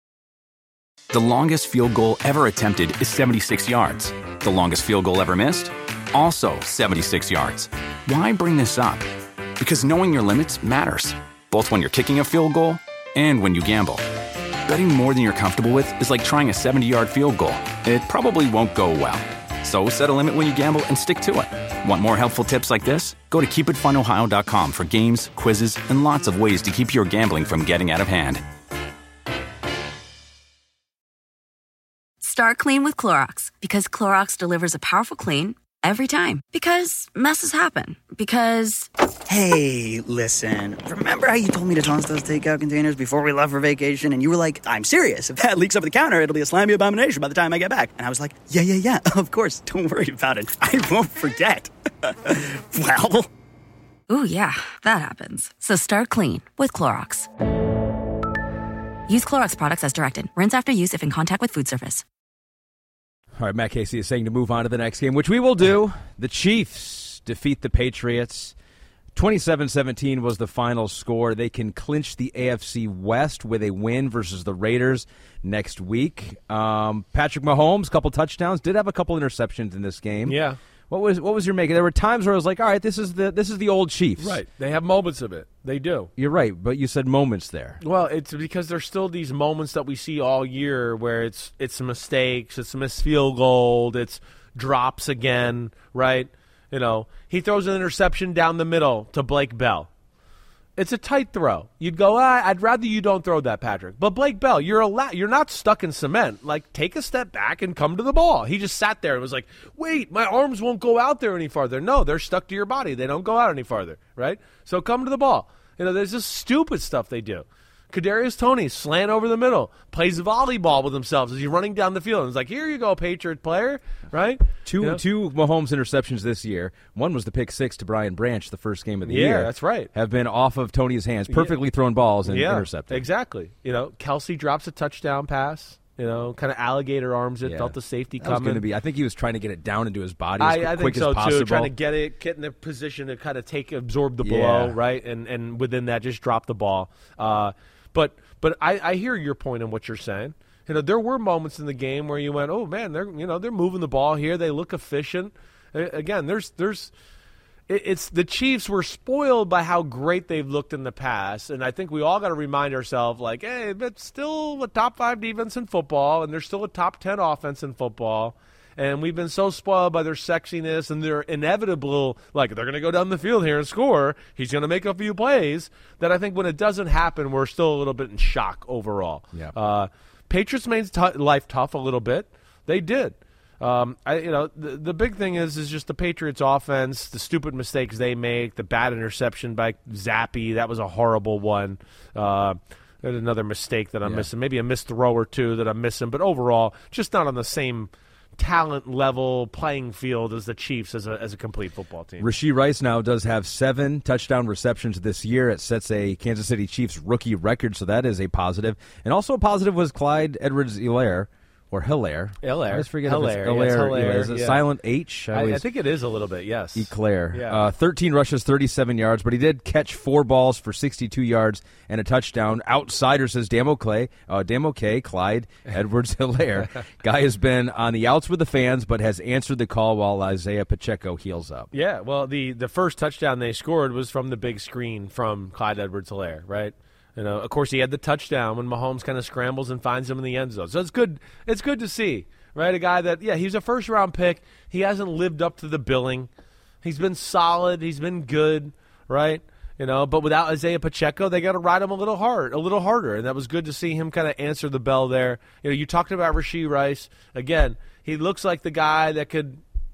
The longest field goal ever attempted is seventy-six yards. The longest field goal ever missed? Also seventy-six yards. Why bring this up? Because knowing your limits matters, both when you're kicking a field goal and when you gamble. Betting more than you're comfortable with is like trying a seventy-yard field goal. It probably won't go well. So set a limit when you gamble and stick to it. Want more helpful tips like this? Go to keep it fun ohio dot com for games, quizzes, and lots of ways to keep your gambling from getting out of hand. Start clean with Clorox because Clorox delivers a powerful clean every time. Because messes happen. Because... Hey, listen. Remember how you told me to toss those takeout containers before we left for vacation? And you were like, I'm serious. If that leaks over the counter, it'll be a slimy abomination by the time I get back. And I was like, yeah, yeah, yeah. Of course. Don't worry about it. I won't forget. Well... Ooh, yeah. That happens. So start clean with Clorox. Use Clorox products as directed. Rinse after use if in contact with food surface. All right, Matt Casey is saying to move on to the next game, which we will do. The Chiefs defeat the Patriots. twenty-seven seventeen was the final score. They can clinch the A F C West with a win versus the Raiders next week. Um, Patrick Mahomes, couple touchdowns, did have a couple interceptions in this game. Yeah. What was what was your make? There were times where I was like, all right, this is the this is the old Chiefs. Right. They have moments of it. They do. You're right, but you said moments there. Well, it's because there's still these moments that we see all year where it's it's mistakes, it's missed field goal, it's drops again, right? You know, he throws an interception down the middle to Blake Bell. It's a tight throw. You'd go, ah, I'd rather you don't throw that, Patrick. But Blake Bell, you're a you're not stuck in cement. Like, take a step back and come to the ball. He just sat there and was like, wait, my arms won't go out there any farther. No, they're stuck to your body. They don't go out any farther, right? So come to the ball. You know, there's just stupid stuff they do. Kadarius Toney, slant over the middle, plays volleyball with himself as he's running down the field. And it's like, here you go, Patriot player, right? Two you know? two Mahomes interceptions this year. One was the pick six to Brian Branch, the first game of the yeah, year. Yeah, that's right. Have been off of Tony's hands, perfectly yeah. thrown balls and yeah, intercepted. Exactly. You know, Kelsey drops a touchdown pass. You know, kind of alligator arms it, yeah. felt the safety that coming. Was gonna be, I think he was trying to get it down into his body as I, I quick think so as possible. too, trying to get it, get in the position to kind of take, absorb the yeah. blow, right? And and within that, just drop the ball. Uh, but but I, I hear your point in what you're saying. You know, there were moments in the game where you went, oh man, they're you know they're moving the ball here. They look efficient. Again, there's there's. It's the Chiefs were spoiled by how great they've looked in the past, and I think we all got to remind ourselves, like, hey, it's still a top five defense in football, and they're still a top ten offense in football, and we've been so spoiled by their sexiness and their inevitable, like, they're going to go down the field here and score, he's going to make a few plays, that I think when it doesn't happen, we're still a little bit in shock overall. Yeah. Uh, Patriots made t- life tough a little bit. They did. Um, I, you know, the, the big thing is is just the Patriots' offense, the stupid mistakes they make, the bad interception by Zappe. That was a horrible one. Uh, there's another mistake that I'm yeah. missing. Maybe a missed throw or two that I'm missing. But overall, just not on the same talent level playing field as the Chiefs as a as a complete football team. Rashee Rice now does have seven touchdown receptions this year. It sets a Kansas City Chiefs rookie record, so that is a positive. And also a positive was Clyde Edwards-Helaire. Or Hilaire. Hilaire. I always forget Hilaire. if it's Hilaire. Yeah, it's Hilaire. Is it Yeah. silent H? I, I, always, I think it is a little bit, yes. Eclair. Yeah. Uh, thirteen rushes, thirty-seven yards, but he did catch four balls for sixty-two yards and a touchdown. Outsider says Damo Clay, uh, Damo K, Clyde Edwards-Helaire. Guy has been on the outs with the fans, but has answered the call while Isaiah Pacheco heals up. Yeah, well, the, the first touchdown they scored was from the big screen from Clyde Edwards-Helaire, right? You know, of course, he had the touchdown when Mahomes kind of scrambles and finds him in the end zone. So it's good. It's good to see, right? A guy that, yeah, he's a first-round pick. He hasn't lived up to the billing. He's been solid. He's been good, right? You know, but without Isaiah Pacheco, they got to ride him a little hard, a little harder, and that was good to see him kind of answer the bell there. You know, you talked about Rashee Rice again. He looks like the guy that could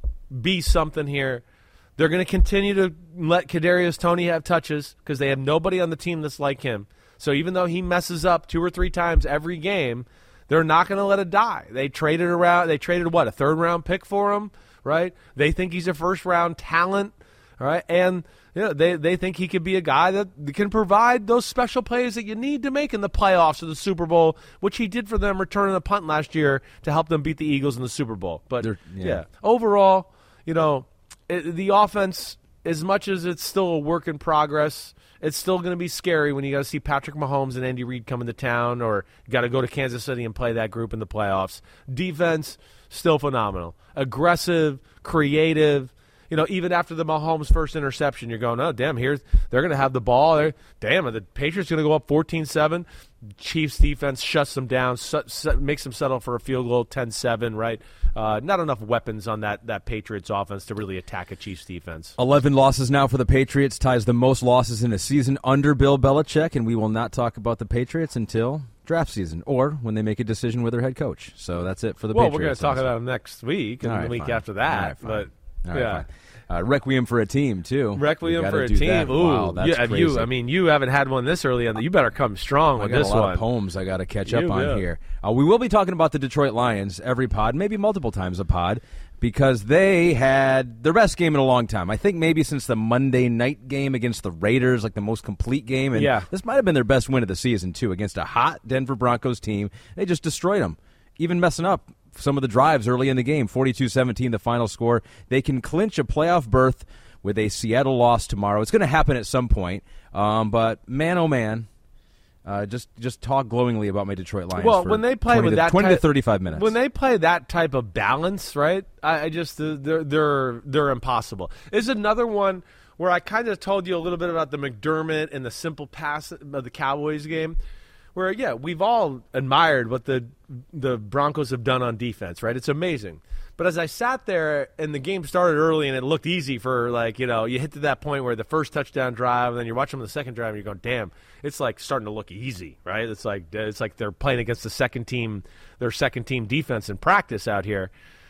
be something here. They're going to continue to let Kadarius Toney have touches because they have nobody on the team that's like him. So even though he messes up two or three times every game, they're not going to let it die. They traded around. They traded what, a third round pick for him, right? They think he's a first round talent, all right? And you know, they they think he could be a guy that can provide those special plays that you need to make in the playoffs or the Super Bowl, which he did for them returning the punt last year to help them beat the Eagles in the Super Bowl. But yeah, yeah. overall, you know, it, the offense, as much as it's still a work in progress, it's still going to be scary when you got to see Patrick Mahomes and Andy Reid come into town, or you got to go to Kansas City and play that group in the playoffs. Defense, still phenomenal. Aggressive, creative. You know, even after the Mahomes first interception, you're going, oh, damn, here's they're going to have the ball. They're, damn, are the Patriots going to go up fourteen seven? Chiefs defense shuts them down, su- su- makes them settle for a field goal, ten seven, right? Uh, not enough weapons on that, that Patriots offense to really attack a Chiefs defense. eleven losses now for the Patriots, ties the most losses in a season under Bill Belichick, and we will not talk about the Patriots until draft season or when they make a decision with their head coach. So that's it for the well, Patriots. Well, we're going to talk about them next week and right, the week fine. after that. All right, but All right, yeah. fine. Uh, Requiem for a team, too. Requiem for a do team. that. Ooh, wow, that's yeah, crazy. you. I mean, you haven't had one this early, and you better come strong I with got this a lot one. of poems I got to catch You up on will. here. Uh, we will be talking about the Detroit Lions every pod, maybe multiple times a pod, because they had their best game in a long time. I think maybe since the Monday night game against the Raiders, like the most complete game. And yeah. this might have been their best win of the season, too, against a hot Denver Broncos team. They just destroyed them, even messing up some of the drives early in the game. forty-two seventeen, the final score. They can clinch a playoff berth with a Seattle loss tomorrow. It's going to happen at some point, um, but man, oh man, Uh, just just talk glowingly about my Detroit Lions. Well, for when they play twenty with to, that twenty type, to thirty-five minutes, when they play that type of balance, right? I, I just they're they're they're impossible. Is another one where I kind of told you a little bit about the McDermott and the simple pass of the Cowboys game, where yeah, we've all admired what the the Broncos have done on defense, right? It's amazing. But as I sat there and the game started early and it looked easy for, like, you know, you hit to that point where the first touchdown drive and then you're watching the second drive and you're going, damn, it's like starting to look easy, right? It's like it's like they're playing against the second team, their second team defense in practice out here.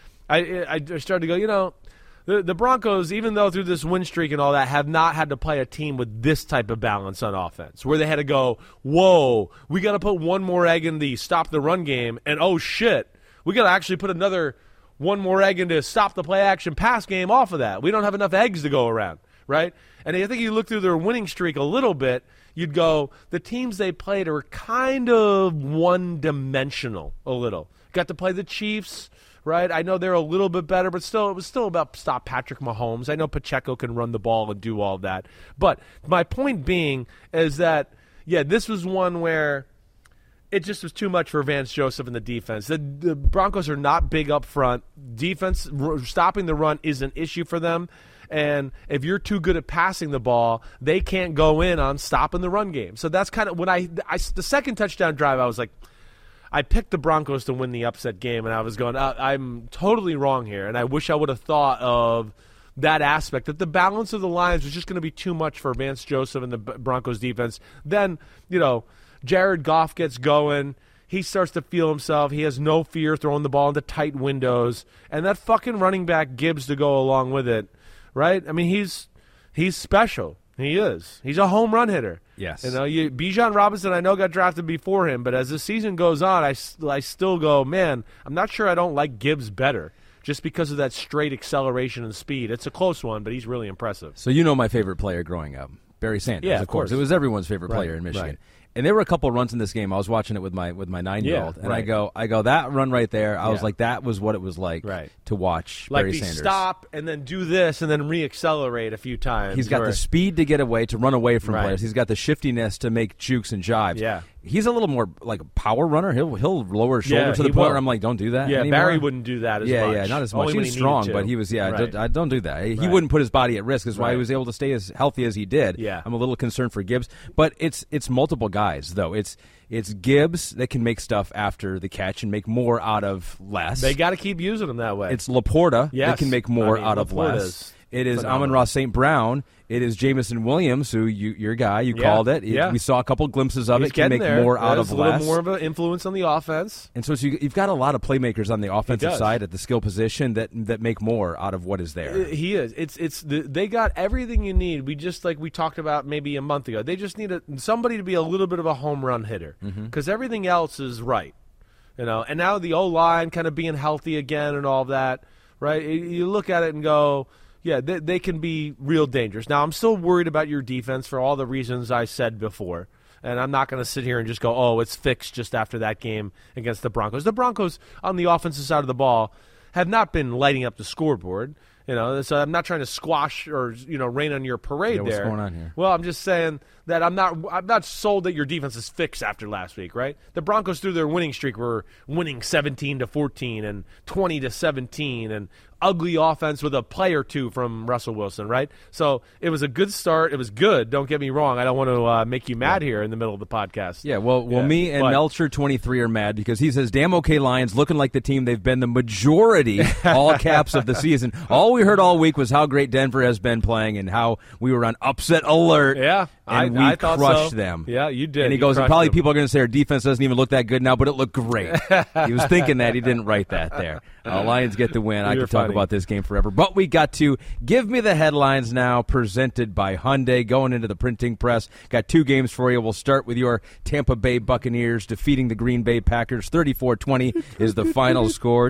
I I started to go, you know, the the Broncos, even though through this win streak and all that, have not had to play a team with this type of balance on offense, where they had to go, whoa, we got to put one more egg in the stop the run game, and oh shit, we got to actually put another one more egg into stop the play action pass game off of that. We don't have enough eggs to go around, right? And I think you look through their winning streak a little bit, you'd go, the teams they played are kind of one-dimensional a little. Got to play the Chiefs, right? I know they're a little bit better, but still, it was still about stop Patrick Mahomes. I know Pacheco can run the ball and do all that. But my point being is that, yeah, this was one where it just was too much for Vance Joseph and the defense. The, the Broncos are not big up front. Defense, r- stopping the run is an issue for them. And if you're too good at passing the ball, they can't go in on stopping the run game. So that's kind of when I, I the second touchdown drive, I was like, I picked the Broncos to win the upset game, and I was going, uh, I'm totally wrong here. And I wish I would have thought of that aspect, that the balance of the Lions was just going to be too much for Vance Joseph and the Broncos defense. Then, you know, Jared Goff gets going. He starts to feel himself. He has no fear throwing the ball into tight windows. And that fucking running back Gibbs to go along with it, right? I mean, he's he's special. He is. He's a home run hitter. Yes. You know, you, Bijan Robinson, I know, got drafted before him, but as the season goes on, I, I still go, man, I'm not sure I don't like Gibbs better just because of that straight acceleration and speed. It's a close one, but he's really impressive. So you know my favorite player growing up, Barry Sanders, yeah, of, of course. course. It was everyone's favorite player Right, in Michigan. right. And there were a couple runs in this game. I was watching it with my with my nine-year-old, Yeah, and right. I go, I go, that run right there, I was Yeah. like, that was what it was like Right. to watch Like Barry the Sanders. stop and then do this and then re-accelerate a few times. He's got where- the speed to get away, to run away from Right. players. He's got the shiftiness to make jukes and jives. Yeah. He's a little more like a power runner. He'll he'll lower his shoulder Yeah, to the he point will. where I'm like, don't do that Yeah, anymore. Barry wouldn't do that as yeah, much. Yeah, not as Only much. He when was he strong, needed but to. he was, yeah, Right. don't, I don't do that. He Right. wouldn't put his body at risk. Is why he Right. was able to stay as healthy as he did. Yeah. I'm a little concerned for Gibbs. But it's it's multiple guys, though. It's it's Gibbs that can make stuff after the catch and make more out of less. They got to keep using him that way. It's Laporta Yes. that can make more I mean, out of Laporta's less. It is phenomenal. Amon-Ra Saint Brown. It is Jamison Williams, who you, your guy, you Yeah. called it. Yeah. We saw a couple glimpses of He's it. Can getting make there. more out There's of a little less. more of an influence on the offense. And so it's, you, you've got a lot of playmakers on the offensive does. side at the skill position that that make more out of what is there. Uh, He is. It's it's the, they got everything you need. We just like we talked about maybe a month ago. They just need a, somebody to be a little bit of a home run hitter because everything else is right, you know. And now the O line kind of being healthy again and all that, right? You- You look at it and go, yeah, they, they can be real dangerous. Now I'm still worried about your defense for all the reasons I said before. And I'm not going to sit here and just go, oh, it's fixed just after that game against the Broncos. The Broncos on the offensive side of the ball have not been lighting up the scoreboard. You know, so I'm not trying to squash or, you know, rain on your parade Yeah, what's there. going on here? Well, I'm just saying that I'm not I'm not sold that your defense is fixed after last week, right? The Broncos through their winning streak were winning seventeen to fourteen and twenty to seventeen and ugly offense with a play or two from Russell Wilson, right? So it was a good start. It was good. Don't get me wrong. I don't want to uh, make you mad here in the middle of the podcast. Yeah, well, well, Yeah, me and but- Melcher twenty-three are mad because he says, "Damn okay, Lions, looking like the team they've been the majority, all caps of the season." All we heard all week was how great Denver has been playing and how we were on upset alert. Yeah, and I, we I thought crushed so. them. Yeah, you did. And he You goes, and crushed probably them. people are going to say our defense doesn't even look that good now, but it looked great. He was thinking that. He didn't write that there. Uh, Lions get the win. I You're could talk funny. about this game forever. But we got to give me the headlines now, presented by Hyundai, going into the printing press. Got two games for you. We'll start with your Tampa Bay Buccaneers defeating the Green Bay Packers. thirty-four twenty is the final score.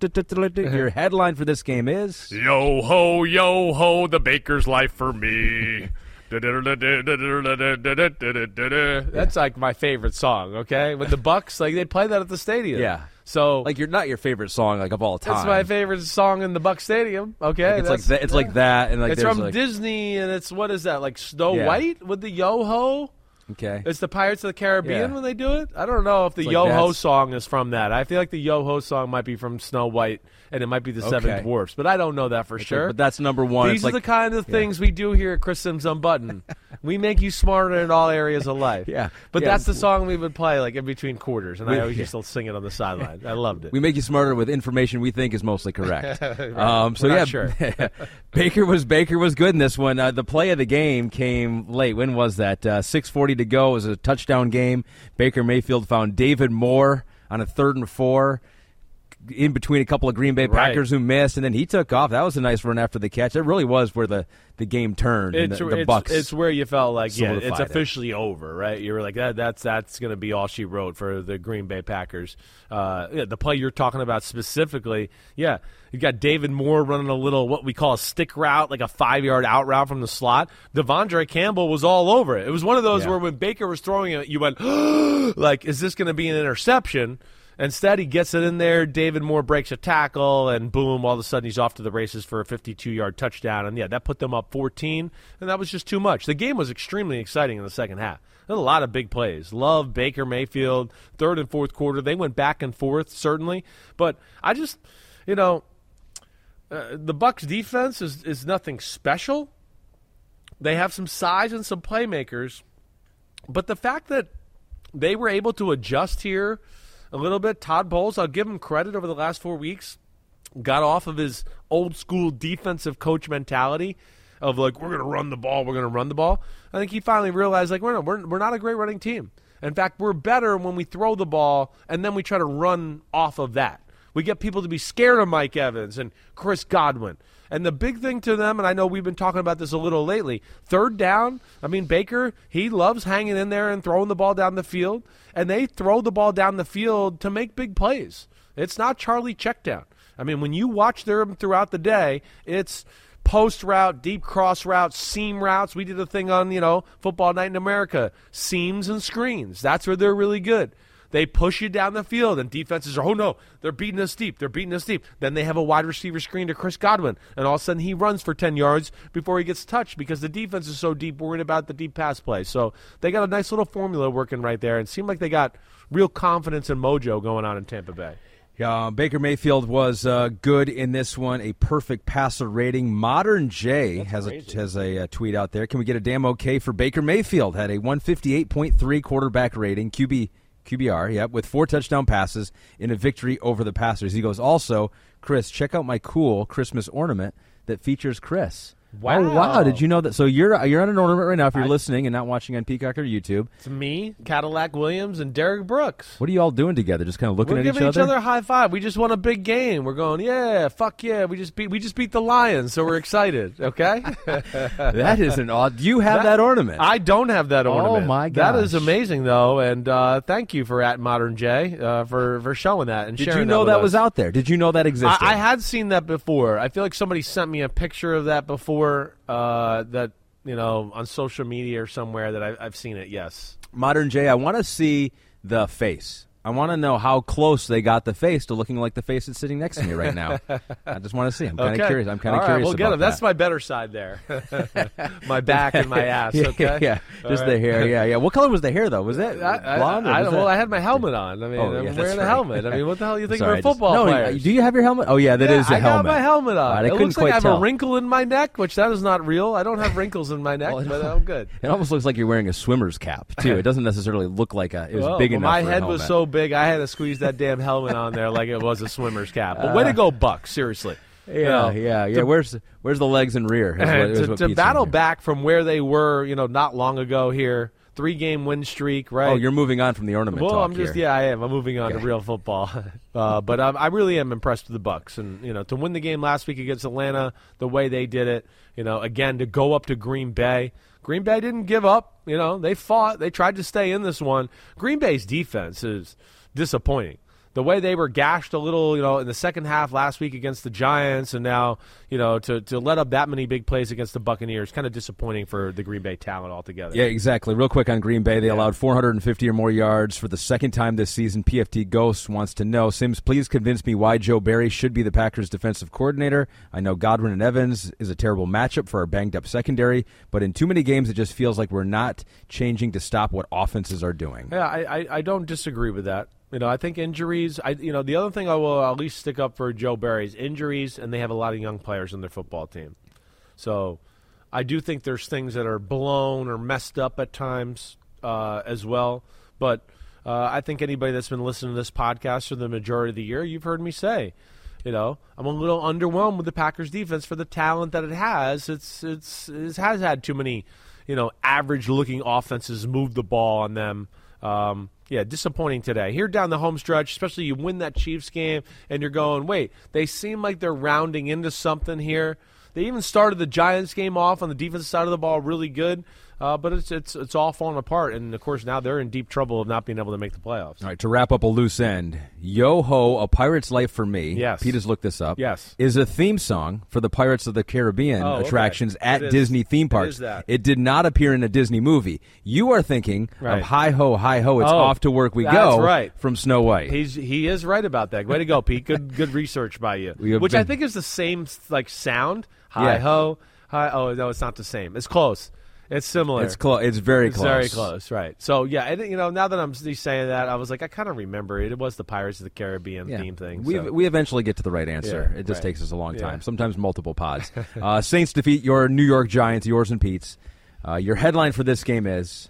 Your headline for this game is... Yo ho, yo ho, the baker's life for me. That's like my favorite song, okay? With the Bucks, like they play that at the stadium. Yeah. So Like, you're not your favorite song, like, of all time. that's my favorite song in the Buck Stadium, okay? It's like That's- that, it's like that, and like it's there's from like, Disney, and it's, what is that, like Snow Yeah. White with the yo ho? Okay. It's the Pirates of the Caribbean Yeah. when they do it. I don't know if the It's like Yo-Ho that's- song is from that. I feel like the Yo-Ho song might be from Snow White, and it might be the Seven Okay. Dwarfs, but I don't know that for sure. But that's number one. These It's are like, the kind of things we do here at Chris Sims Unbuttoned. We make you smarter in all areas of life. Yeah. But Yeah. that's the song we would play like in between quarters, and We- I always yeah. used to sing it on the sideline. I loved it. we make you smarter with information we think is mostly correct. um, so We're yeah, not sure. Baker was Baker was good in this one. Uh, the play of the game came late. When was that? Uh, six forty to go. It was a touchdown game. Baker Mayfield found David Moore on a third and four, in between a couple of Green Bay Right. Packers who missed, and then he took off. That was a nice run after the catch. It really was where the, the game turned. And It's, the, the it's, Bucks. it's where you felt like, yeah, it's solidified it. officially over, right? You were like, that, that's that's going to be all she wrote for the Green Bay Packers. Uh, yeah, the play you're talking about specifically, yeah, you got David Moore running a little what we call a stick route, like a five-yard out route from the slot. Devondre Campbell was all over it. It was one of those Yeah. where when Baker was throwing it, you went, like, is this going to be an interception? Instead, he gets it in there. David Moore breaks a tackle, and boom, all of a sudden he's off to the races for a fifty-two-yard touchdown. And, yeah, that put them up fourteen, and that was just too much. The game was extremely exciting in the second half. There were a lot of big plays. Love, Baker Mayfield, third and fourth quarter. They went back and forth, certainly. But I just, you know, uh, the Bucs defense is, is nothing special. They have some size and some playmakers. But the fact that they were able to adjust here a little bit. Todd Bowles, I'll give him credit over the last four weeks, got off of his old school defensive coach mentality of like, we're going to run the ball, we're going to run the ball. I think he finally realized, like, we're not, we're, we're not a great running team. In fact, we're better when we throw the ball and then we try to run off of that. We get people to be scared of Mike Evans and Chris Godwin. And the big thing to them, and I know we've been talking about this a little lately, third down, I mean, Baker, he loves hanging in there and throwing the ball down the field, and they throw the ball down the field to make big plays. It's not Charlie checkdown. I mean, when you watch them throughout the day, it's post route, deep cross routes, seam routes. We did a thing on, you know, Football Night in America, seams and screens. That's where they're really good. They push you down the field, and defenses are, oh, no, they're beating us deep. They're beating us deep. Then they have a wide receiver screen to Chris Godwin, and all of a sudden he runs for ten yards before he gets touched because the defense is so deep, worried about the deep pass play. So they got a nice little formula working right there, and it seemed like they got real confidence and mojo going on in Tampa Bay. Yeah, Baker Mayfield was uh, good in this one, a perfect passer rating. Modern J has a, has a uh, tweet out there. Can we get a damn okay for Baker Mayfield? Had a one fifty-eight point three quarterback rating, Q B Q B R, yep, with four touchdown passes in a victory over the Passers. He goes, also, Chris, check out my cool Christmas ornament that features Chris. Wow. Oh, wow. Did you know that? So you're you're on an ornament right now if you're I- listening and not watching on Peacock or YouTube. It's me, Cadillac Williams, and Derek Brooks. What are you all doing together? Just kind of looking We're at giving each each other? other a high five. We just won a big game. We're going, yeah, fuck yeah. We just beat we just beat the Lions, so we're excited. Okay. That is an odd. Do you have that, ornament? I don't have that Oh, ornament. my That is gosh. amazing, though, and uh, thank you for at Modern J uh, for for showing that and Did sharing you know that, that, with was us. out there? Did you know that existed? I, I had seen that before. I feel like somebody sent me a picture of that before. Uh, that you know on social media or somewhere that I, I've seen it. Yes. Modern J, I want to see the face. I want to know how close they got the face to looking like the face that's sitting next to me right now. I just want to see. I'm kind of Okay. curious. I'm kind of All right, curious we'll about get him. That's that. my better side there. My back and my ass. yeah, Okay. yeah, All just right. the hair. Yeah, yeah. What color was the hair though? Was that I, I, blonde? Or I, was well, that- I had my helmet on. I mean, Oh, yeah, I'm that's wearing a right. helmet. I mean, what the hell do you think Sorry, we're I just- football no, players? do you have your helmet? Oh yeah, that yeah, is a I helmet. got my helmet on. All right, I it couldn't looks quite like I have tell. a wrinkle in my neck, which that is not real. I don't have wrinkles in my neck, Well, but I'm good. It almost looks like you're wearing a swimmer's cap too. It doesn't necessarily look like a. It was Well, big well, enough. my for a head was helmet. so big, I had to squeeze that damn helmet on there like it was a swimmer's cap. But way to go, Buck! Seriously. Yeah, You know, yeah, yeah. to- Where's where's the legs and rear? Is what- is to what to Pete's battle saying here. back from where they were, you know, not long ago here, three game win streak, right? Oh, you're moving on from the ornament Well, talk I'm just here. yeah, I am. I'm moving on Okay. to real football, uh, but um, I really am impressed with the Bucks, and you know, to win the game last week against Atlanta, the way they did it, you know, again to go up to Green Bay. Green Bay didn't give up. You know, they fought. They tried to stay in this one. Green Bay's defense is disappointing. the way they were gashed a little, you know, in the second half last week against the Giants, and now, you know, to, to let up that many big plays against the Buccaneers, kind of disappointing for the Green Bay talent altogether. Yeah, exactly. Real quick on Green Bay, they yeah. allowed four hundred fifty or more yards for the second time this season. P F T Ghost wants to know, Sims, please convince me why Joe Barry should be the Packers' defensive coordinator. I know Godwin and Evans is a terrible matchup for our banged-up secondary, but in too many games it just feels like we're not changing to stop what offenses are doing. Yeah, I, I, I don't disagree with that. You know, I think injuries, I you know, the other thing I will at least stick up for Joe Barry is injuries, and they have a lot of young players on their football team. So I do think there's things that are blown or messed up at times uh, as well. But uh, I think anybody that's been listening to this podcast for the majority of the year, you've heard me say, you know, I'm a little underwhelmed with the Packers defense for the talent that it has. It's it's it has had too many, you know, average-looking offenses move the ball on them. Um, yeah, disappointing today. Here down the home stretch, especially you win that Chiefs game, and you're going, wait, they seem like they're rounding into something here. They even started the Giants game off on the defensive side of the ball really good, uh, but it's it's it's all falling apart. And, of course, now they're in deep trouble of not being able to make the playoffs. All right, to wrap up a loose end, Yo-Ho, A Pirate's Life for Me, yes. Pete has looked this up, yes. is a theme song for the Pirates of the Caribbean oh, attractions okay. at Disney theme parks. It is that. It did not appear in a Disney movie. You are thinking right. of Hi-Ho, Hi-Ho, It's oh, Off to Work We that's Go right. from Snow White. He's He is right about that. Way to go, Pete. Good good research by you. Which been, I think is the same like sound, Hi-Ho. Yeah. Hi, oh, no, it's not the same. It's close. It's similar. It's close. It's very it's close. Very close, right. So, yeah, and, you know, now that I'm saying that, I was like, I kind of remember it. It was the Pirates of the Caribbean yeah. theme thing. We so. we eventually get to the right answer. Yeah, it just right. takes us a long time, yeah. sometimes multiple pods. uh, Saints defeat your New York Giants, yours and Pete's. Uh, your headline for this game is...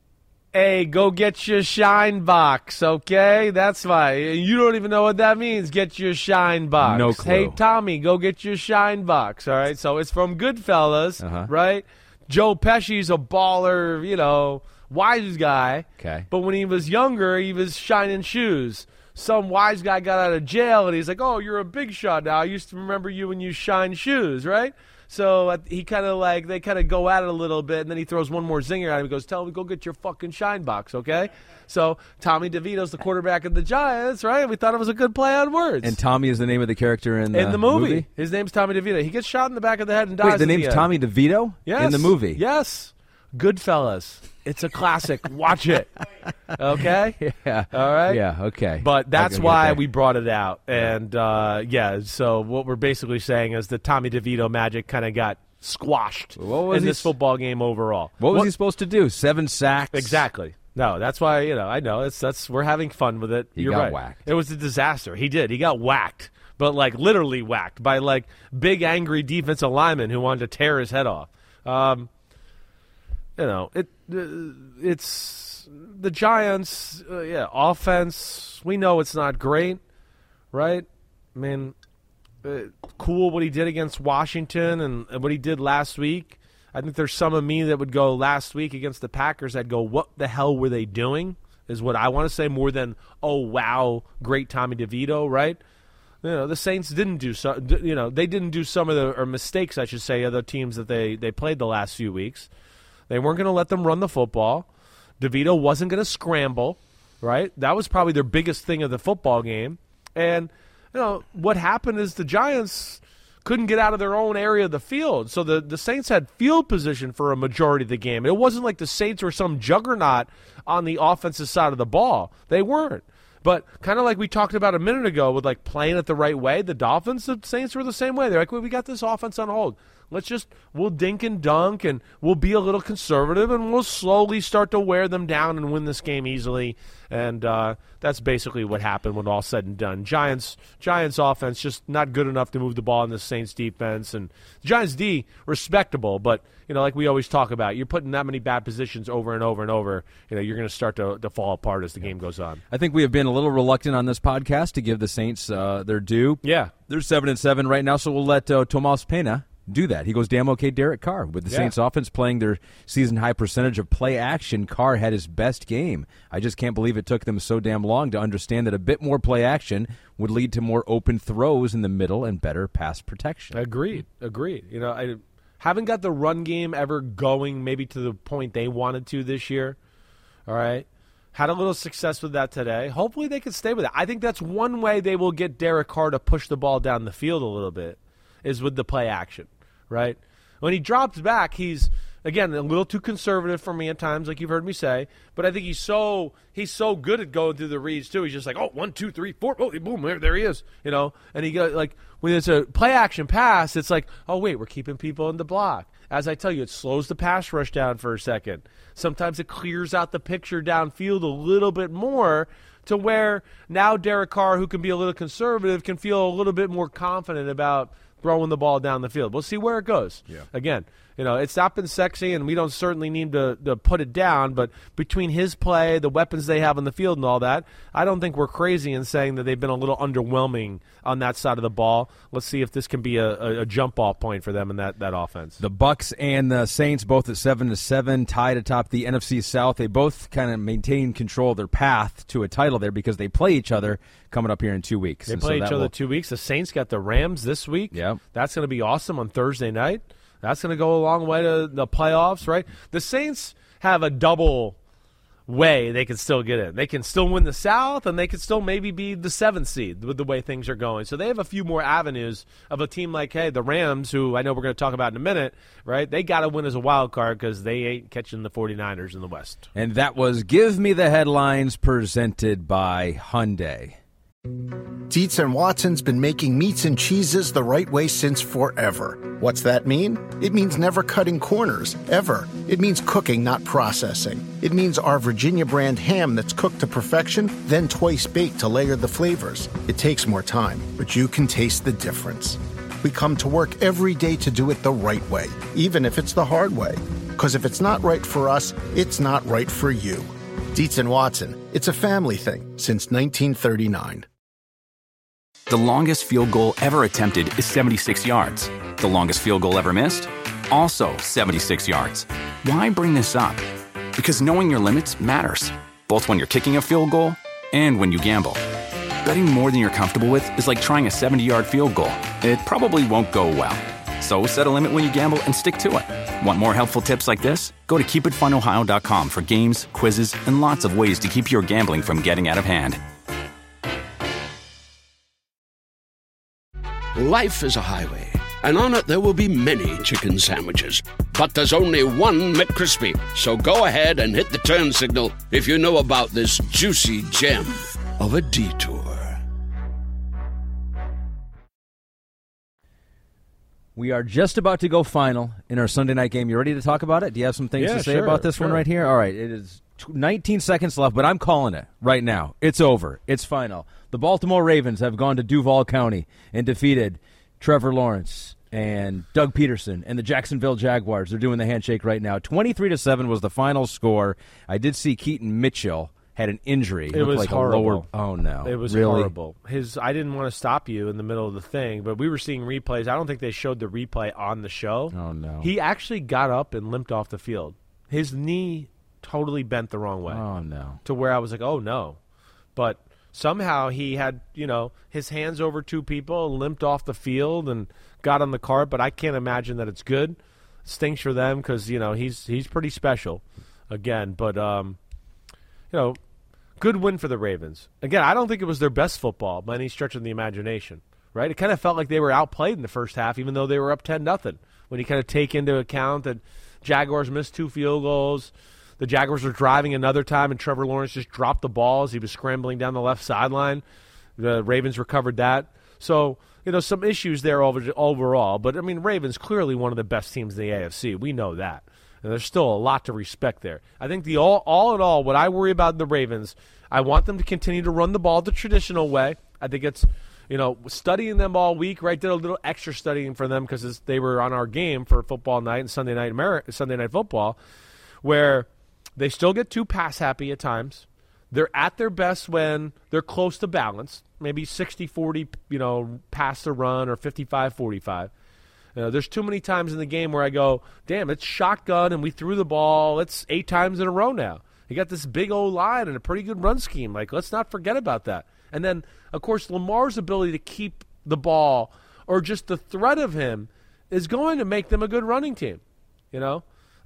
Hey, go get your shine box, okay? That's why. You don't even know what that means, get your shine box. No clue. Hey, Tommy, go get your shine box, all right? So it's from Goodfellas, uh-huh. right? Joe Pesci's a baller, you know, wise guy. Okay. But when he was younger, he was shining shoes. Some wise guy got out of jail, and he's like, oh, you're a big shot now. I used to remember you when you shine shoes, right? So uh, he kind of like, they kind of go at it a little bit, and then he throws one more zinger at him. He goes, tell him, go get your fucking shine box, okay? So Tommy DeVito's the quarterback of the Giants, right? We thought it was a good play on words. And Tommy is the name of the character in the, in the movie. movie? His name's Tommy DeVito. He gets shot in the back of the head and dies. Wait, the name's the Tommy DeVito? Yes. In the movie? Yes. Goodfellas. It's a classic. Watch it. Okay? Yeah. All right? Yeah, okay. But that's why we brought it out. And, uh, yeah, so what we're basically saying is the Tommy DeVito magic kind of got squashed in this football game overall. What was what, he supposed to do? Seven sacks? Exactly. No, that's why, you know, I know. It's that's we're having fun with it. He You're got right. whacked. It was a disaster. He did. He got whacked. But, like, literally whacked by, like, big, angry defensive linemen who wanted to tear his head off. Um, you know, it uh, it's the Giants, uh, yeah, offense, we know it's not great, right? I mean, uh, cool what he did against Washington and what he did last week. I think there's some of me that would go last week against the Packers. I'd go, what the hell were they doing, is what I want to say, more than, oh, wow, great Tommy DeVito, right? You know, the Saints didn't do so. You know, they didn't do some of the or mistakes, I should say, of the teams that they, they played the last few weeks. They weren't going to let them run the football. DeVito wasn't going to scramble, right? That was probably their biggest thing of the football game. And you know what happened is the Giants couldn't get out of their own area of the field, so the the Saints had field position for a majority of the game. It wasn't like the Saints were some juggernaut on the offensive side of the ball. They weren't. But kind of like we talked about a minute ago with like playing it the right way, the Dolphins, the Saints were the same way. They're like, well, we got this offense on hold. Let's just, we'll dink and dunk, and we'll be a little conservative, and we'll slowly start to wear them down and win this game easily. And uh, that's basically what happened when all said and done. Giants Giants offense just not good enough to move the ball in the Saints defense. And Giants D, respectable, but, you know, like we always talk about, you're putting that many bad positions over and over and over, you know, you're going to start to, to fall apart as the game goes on. I think we have been a little reluctant on this podcast to give the Saints uh, their due. Yeah. They're seven and seven right now, so we'll let uh, Tomas Pena do that. He goes damn okay Derek Carr. With the yeah. Saints offense playing their season-high percentage of play action, Carr had his best game. I just can't believe it took them so damn long to understand that a bit more play action would lead to more open throws in the middle and better pass protection. Agreed. Agreed. You know, I haven't got the run game ever going maybe to the point they wanted to this year. All right. Had a little success with that today. Hopefully they can stay with it. I think that's one way they will get Derek Carr to push the ball down the field a little bit is with the play action, right? When he drops back, he's, again, a little too conservative for me at times, like you've heard me say, but I think he's so he's so good at going through the reads, too. He's just like, oh, one, two, three, four, oh, boom, there, there he is, you know? And he goes, like, when it's a play action pass, it's like, oh, wait, we're keeping people in the block. As I tell you, it slows the pass rush down for a second. Sometimes it clears out the picture downfield a little bit more to where now Derek Carr, who can be a little conservative, can feel a little bit more confident about throwing the ball down the field. We'll see where it goes. Yeah. Again, you know, it's not been sexy, and we don't certainly need to, to put it down, but between his play, the weapons they have on the field and all that, I don't think we're crazy in saying that they've been a little underwhelming on that side of the ball. Let's see if this can be a, a, a jump-off point for them in that, that offense. The Bucs and the Saints both at seven to seven, tied atop the N F C South. They both kind of maintain control of their path to a title there because they play each other coming up here in two weeks. They and play so each other will... two weeks. The Saints got the Rams this week. Yep. That's going to be awesome on Thursday night. That's going to go a long way to the playoffs, right? The Saints have a double way they can still get in. They can still win the South, and they can still maybe be the seventh seed with the way things are going. So they have a few more avenues of a team like, hey, the Rams, who I know we're going to talk about in a minute, right? They got to win as a wild card because they ain't catching the 49ers in the West. And that was Give Me the Headlines presented by Hyundai. Dietz and Watson's been making meats and cheeses the right way since forever. What's that mean? It means never cutting corners, ever. It means cooking, not processing. It means our Virginia brand ham that's cooked to perfection, then twice baked to layer the flavors. It takes more time, but you can taste the difference. We come to work every day to do it the right way, even if it's the hard way. Because if it's not right for us, it's not right for you. Dietz and Watson, it's a family thing since nineteen thirty-nine. The longest field goal ever attempted is seventy-six yards. The longest field goal ever missed? Also seventy-six yards. Why bring this up? Because knowing your limits matters, both when you're kicking a field goal and when you gamble. Betting more than you're comfortable with is like trying a seventy-yard field goal. It probably won't go well. So set a limit when you gamble and stick to it. Want more helpful tips like this? Go to keep it fun ohio dot com for games, quizzes, and lots of ways to keep your gambling from getting out of hand. Life is a highway, and on it there will be many chicken sandwiches. But there's only one McCrispy. So go ahead and hit the turn signal if you know about this juicy gem of a detour. We are just about to go final in our Sunday night game. You ready to talk about it? Do you have some things yeah, to say sure, about this sure. one right here? All right, it is nineteen seconds left, but I'm calling it right now. It's over. It's final. The Baltimore Ravens have gone to Duval County and defeated Trevor Lawrence and Doug Peterson and the Jacksonville Jaguars. They're doing the handshake right now. twenty-three to seven was the final score. I did see Keaton Mitchell had an injury. It, it was like horrible. A lower, oh, no. It was really? horrible. His, I didn't want to stop you in the middle of the thing, but we were seeing replays. I don't think they showed the replay on the show. Oh, no. He actually got up and limped off the field. His knee totally bent the wrong way. Oh, no. To where I was like, oh, no. But somehow he had, you know, his hands over two people, limped off the field, and got on the cart. But I can't imagine that it's good. Stinks for them because, you know, he's he's pretty special again. But, um, you know, good win for the Ravens. Again, I don't think it was their best football by any stretch of the imagination, right? It kind of felt like they were outplayed in the first half, even though they were up ten nothing. When you kind of take into account that Jaguars missed two field goals, the Jaguars were driving another time, and Trevor Lawrence just dropped the ball as he was scrambling down the left sideline. The Ravens recovered that. So, you know, some issues there over, overall. But, I mean, Ravens clearly one of the best teams in the A F C. We know that. And there's still a lot to respect there. I think the all, all in all, what I worry about the Ravens, I want them to continue to run the ball the traditional way. I think it's, you know, studying them all week, right? Did a little extra studying for them because they were on our game for football night and Sunday night Ameri- Sunday night football, where they still get too pass happy at times. They're at their best when they're close to balance, maybe sixty forty, you know, pass the run or fifty-five forty-five. You know, there's too many times in the game where I go, damn, it's shotgun and we threw the ball. It's eight times in a row now. You got this big old line and a pretty good run scheme. Like, let's not forget about that. And then, of course, Lamar's ability to keep the ball or just the threat of him is going to make them a good running team. You know,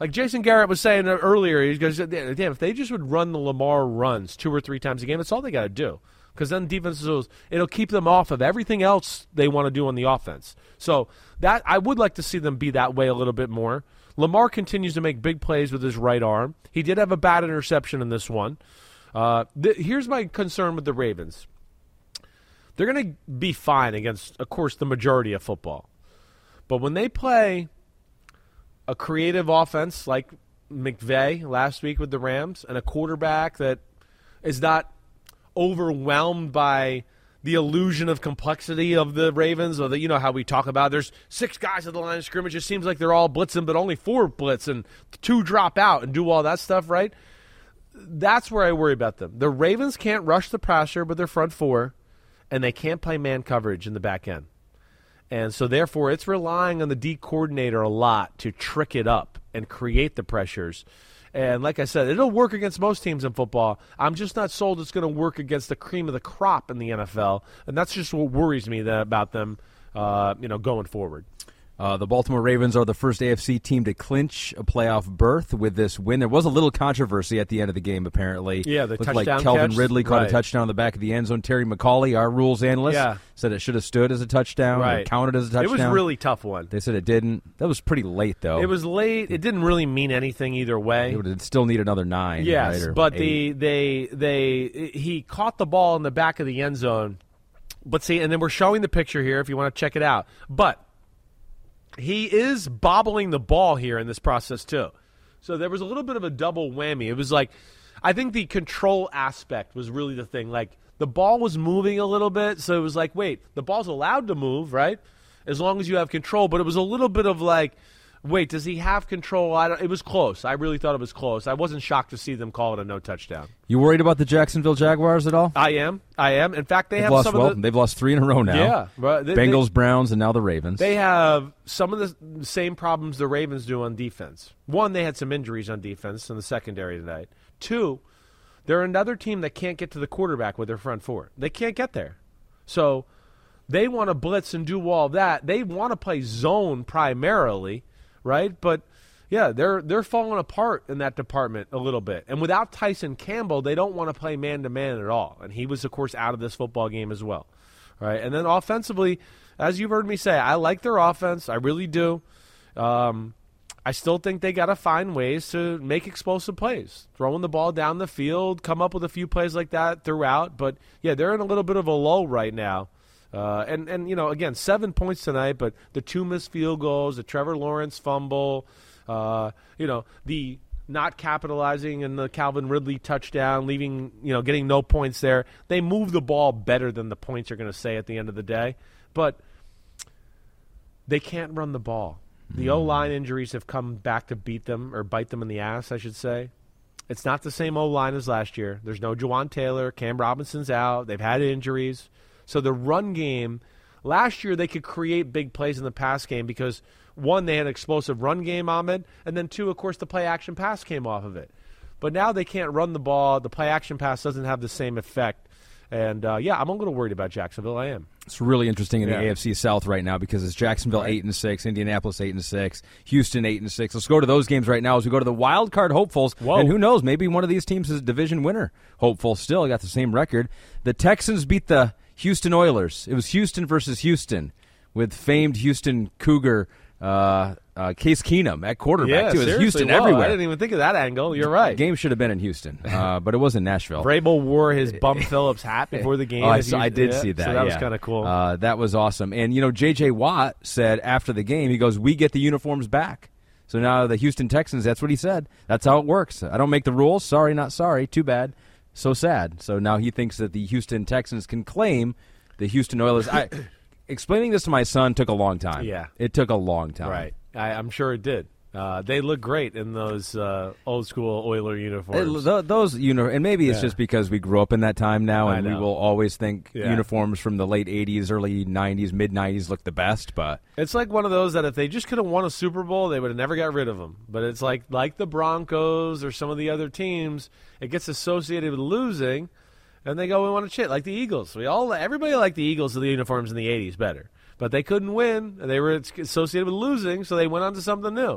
Like Jason Garrett was saying earlier, he goes, damn, if they just would run the Lamar runs two or three times a game, that's all they got to do. Because then defenses, will, it'll keep them off of everything else they want to do on the offense. So that I would like to see them be that way a little bit more. Lamar continues to make big plays with his right arm. He did have a bad interception in this one. Uh, th- here's my concern with the Ravens. They're going to be fine against, of course, the majority of football. But when they play a creative offense like McVay last week with the Rams and a quarterback that is not overwhelmed by the illusion of complexity of the Ravens, or the, you know how we talk about there's six guys at the line of scrimmage. It seems like they're all blitzing, but only four blitz and two drop out and do all that stuff, right? That's where I worry about them. The Ravens can't rush the passer with their front four, and they can't play man coverage in the back end. And so, therefore, it's relying on the D coordinator a lot to trick it up and create the pressures. And like I said, it'll work against most teams in football. I'm just not sold it's going to work against the cream of the crop in the N F L, and that's just what worries me that, about them, uh, you know, going forward. Uh, the Baltimore Ravens are the first A F C team to clinch a playoff berth with this win. There was a little controversy at the end of the game, apparently. Yeah, the Looked touchdown like Kelvin catch. Ridley caught Right. a touchdown in the back of the end zone. Terry McCauley, our rules analyst, Yeah. said it should have stood as a touchdown or Right. counted as a touchdown. It was a really tough one. They said it didn't. That was pretty late, though. It was late. It didn't really mean anything either way. It would still need another nine. Yes, right, or but eight. the they they he caught the ball in the back of the end zone. But see, and then we're showing the picture here if you want to check it out. But he is bobbling the ball here in this process too. So there was a little bit of a double whammy. It was like, I think the control aspect was really the thing. Like the ball was moving a little bit, so it was like, wait, the ball's allowed to move, right? As long as you have control. But it was a little bit of like, wait, does he have control? I don't, it was close. I really thought it was close. I wasn't shocked to see them call it a no touchdown. You worried about the Jacksonville Jaguars at all? I am. I am. In fact, they they've have lost, some well, of the they've lost three in a row now. Yeah, but they, Bengals, they, Browns, and now the Ravens. They have some of the same problems the Ravens do on defense. One, they had some injuries on defense in the secondary tonight. Two, they're another team that can't get to the quarterback with their front four. They can't get there. So they want to blitz and do all that. They want to play zone primarily, right? But yeah, they're they're falling apart in that department a little bit. And without Tyson Campbell, they don't want to play man-to-man at all. And he was, of course, out of this football game as well. Right? And then offensively, as you've heard me say, I like their offense. I really do. Um, I still think they got to find ways to make explosive plays, throwing the ball down the field, come up with a few plays like that throughout. But, yeah, they're in a little bit of a lull right now. Uh, and, and, you know, again, seven points tonight, but the two missed field goals, the Trevor Lawrence fumble, Uh, you know, the not capitalizing in the Calvin Ridley touchdown, leaving, you know, getting no points there. They move the ball better than the points are going to say at the end of the day. But they can't run the ball. The O-line injuries have come back to beat them, or bite them in the ass, I should say. It's not the same O-line as last year. There's no Juwan Taylor. Cam Robinson's out. They've had injuries. So the run game, last year they could create big plays in the pass game because – one, they had an explosive run game, Ahmed, and then two, of course, the play-action pass came off of it. But now they can't run the ball. The play-action pass doesn't have the same effect. And, uh, yeah, I'm a little worried about Jacksonville. I am. It's really interesting in Yeah. the A F C South right now because it's Jacksonville Right. eight and six, Indianapolis eight and six, Houston eight and six. Let's go to those games right now as we go to the wild card hopefuls. Whoa. And who knows, maybe one of these teams is a division winner. Hopeful still got the same record. The Texans beat the Houston Oilers. It was Houston versus Houston with famed Houston Cougar uh, uh, Case Keenum at quarterback. Yeah, too. It was seriously. Houston Whoa, everywhere. I didn't even think of that angle. You're right. The game should have been in Houston, uh, but it was in Nashville. Vrabel wore his Bum Phillips hat before the game. Oh, I, as saw, I usual. did Yeah, see that. So that was yeah. kind of cool. Uh, that was awesome. And, you know, J J. Watt said after the game, he goes, we get the uniforms back. So now the Houston Texans, that's what he said. That's how it works. I don't make the rules. Sorry, not sorry. Too bad. So sad. So now he thinks that the Houston Texans can claim the Houston Oilers. I, explaining this to my son took a long time. Yeah. It took a long time. Right. I, I'm sure it did. Uh, they look great in those uh, old school Oiler uniforms. It- th- those uni- and maybe it's Yeah. just because we grew up in that time now, I and we know. will always think Yeah. uniforms from the late eighties, early nineties, mid nineties look the best. But It's like one of those that if they just could have won a Super Bowl, they would have never got rid of them. But it's like like the Broncos or some of the other teams, it gets associated with losing, and they go, we want to shit. Like the Eagles. We all everybody liked the Eagles of the uniforms in the eighties better. But they couldn't win, and they were associated with losing, so they went on to something new.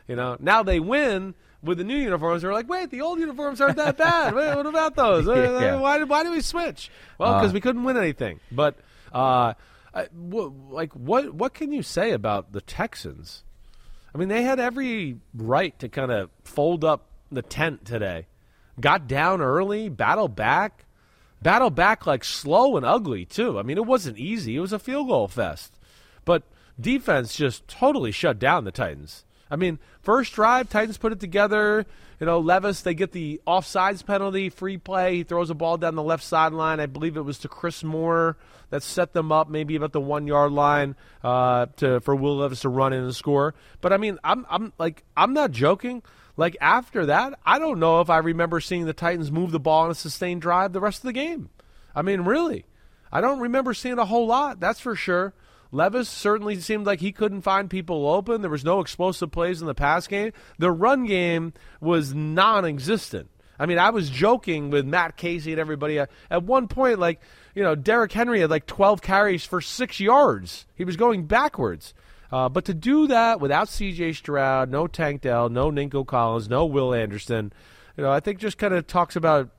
You know, now they win with the new uniforms. They're like, wait, the old uniforms aren't that bad. Wait, what about those? Yeah. Why, why did we switch? Well, because uh, we couldn't win anything. But uh, I, w- like, what what can you say about the Texans? I mean, they had every right to kind of fold up the tent today. Got down early, battle back, battle back like slow and ugly too. I mean, it wasn't easy. It was a field goal fest. But defense just totally shut down the Titans. I mean, first drive, Titans put it together. You know, Levis, they get the offsides penalty, free play. He throws a ball down the left sideline. I believe it was to Chris Moore that set them up maybe about the one-yard line uh, to for Will Levis to run in and score. But, I mean, I'm I'm like I'm not joking. Like, after that, I don't know if I remember seeing the Titans move the ball on a sustained drive the rest of the game. I mean, really. I don't remember seeing a whole lot, that's for sure. Levis certainly seemed like he couldn't find people open. There was no explosive plays in the pass game. The run game was non-existent. I mean, I was joking with Matt Casey and everybody. At one point, like, you know, Derrick Henry had like twelve carries for six yards. He was going backwards. Uh, but to do that without C J Stroud, no Tank Dell, no Nico Collins, no Will Anderson, you know, I think just kind of talks about,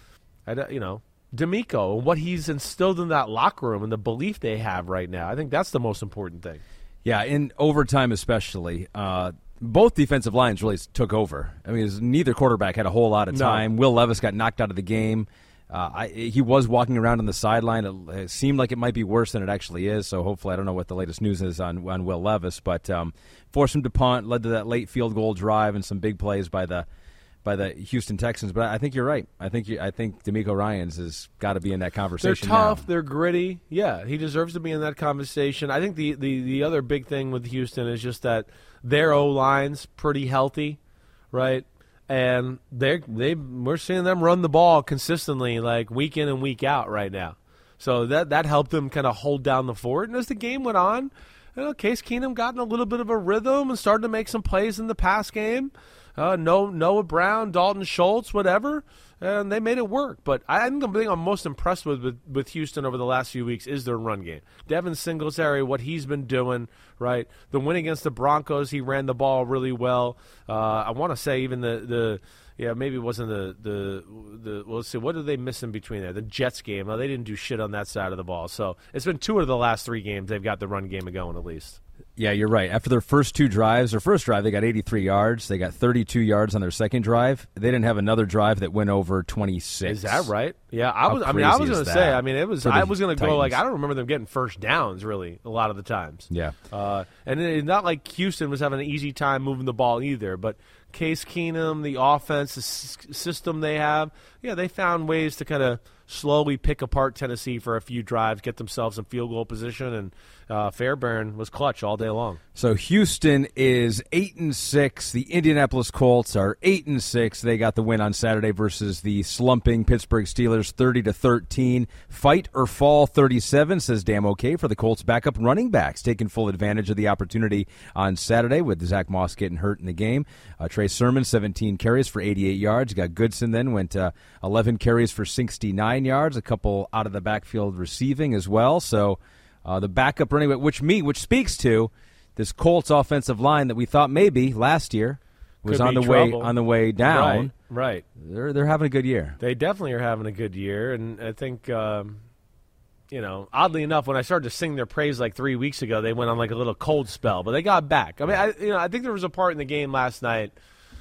you know, DeMeco and what he's instilled in that locker room and the belief they have right now. I think that's the most important thing. Yeah, in overtime especially, uh, both defensive lines really took over. I mean, neither quarterback had a whole lot of time. No. Will Levis got knocked out of the game. Uh, I, he was walking around on the sideline. It, it seemed like it might be worse than it actually is, so hopefully I don't know what the latest news is on, on Will Levis, but um, forced him to punt, led to that late field goal drive and some big plays by the by the Houston Texans. But I think you're right. I think you, I think DeMeco Ryans has got to be in that conversation. They're tough. Now. They're gritty. Yeah, he deserves to be in that conversation. I think the, the, the other big thing with Houston is just that their O-line's pretty healthy, right? And they they we're seeing them run the ball consistently, like week in and week out right now. So that that helped them kind of hold down the fort. And as the game went on, you know, Case Keenum got in a little bit of a rhythm and started to make some plays in the pass game. Uh, Noah Brown, Dalton Schultz, whatever, and they made it work. But I think the thing I'm most impressed with, with with Houston over the last few weeks is their run game. Devin Singletary, what he's been doing, right? The win against the Broncos, he ran the ball really well. Uh, I want to say even the, the yeah, maybe it wasn't the, the, the well, let's see, what did they miss in between there? The Jets game, well, they didn't do shit on that side of the ball. So it's been two of the last three games they've got the run game going at least. Yeah, you're right. After their first two drives, their first drive, they got eighty-three yards. They got thirty-two yards on their second drive. They didn't have another drive that went over twenty-six. Is that right? Yeah, I was. I mean, I was going to say. I mean, it was. I was going to go like I don't remember them getting first downs really a lot of the times. Yeah, uh, and it's not like Houston was having an easy time moving the ball either. But Case Keenum, the offense, the s- system they have, yeah, they found ways to kind of slowly pick apart Tennessee for a few drives, get themselves in field goal position, and uh, Fairbairn was clutch all day long. So Houston is eight and six. The Indianapolis Colts are eight and six. They got the win on Saturday versus the slumping Pittsburgh Steelers, thirty to thirteen. Fight or fall, thirty-seven says damn okay for the Colts' backup running backs, taking full advantage of the opportunity on Saturday with Zach Moss getting hurt in the game. Uh, Trey Sermon, seventeen carries for eighty-eight yards. You got Goodson then went uh, eleven carries for sixty-nine yards, a couple out of the backfield receiving as well. So uh, the backup running back, which me, which speaks to this Colts offensive line that we thought maybe last year was Could on the trouble. way on the way down. Right, right. They're they're having a good year. They definitely are having a good year, and I think um, you know, oddly enough, when I started to sing their praise like three weeks ago, they went on like a little cold spell, but they got back. I mean, I, you know, I think there was a part in the game last night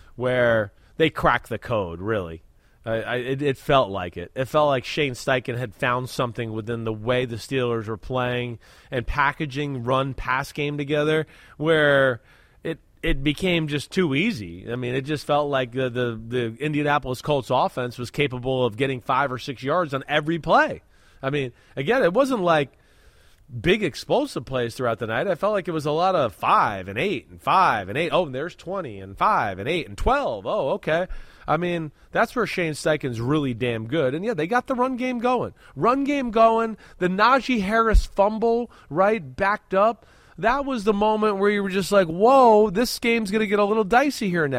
where they cracked the code. Really. I, I, it, it felt like it. It felt like Shane Steichen had found something within the way the Steelers were playing and packaging run-pass game together where it it became just too easy. I mean, it just felt like the, the, the Indianapolis Colts offense was capable of getting five or six yards on every play. I mean, again, it wasn't like big explosive plays throughout the night. I felt like it was a lot of five and eight and five and eight. Oh, and there's twenty and five and eight and twelve. Oh, okay. I mean, that's where Shane Steichen's really damn good. And, yeah, they got the run game going. Run game going. The Najee Harris fumble, right, backed up. That was the moment where you were just like, whoa, this game's going to get a little dicey here now.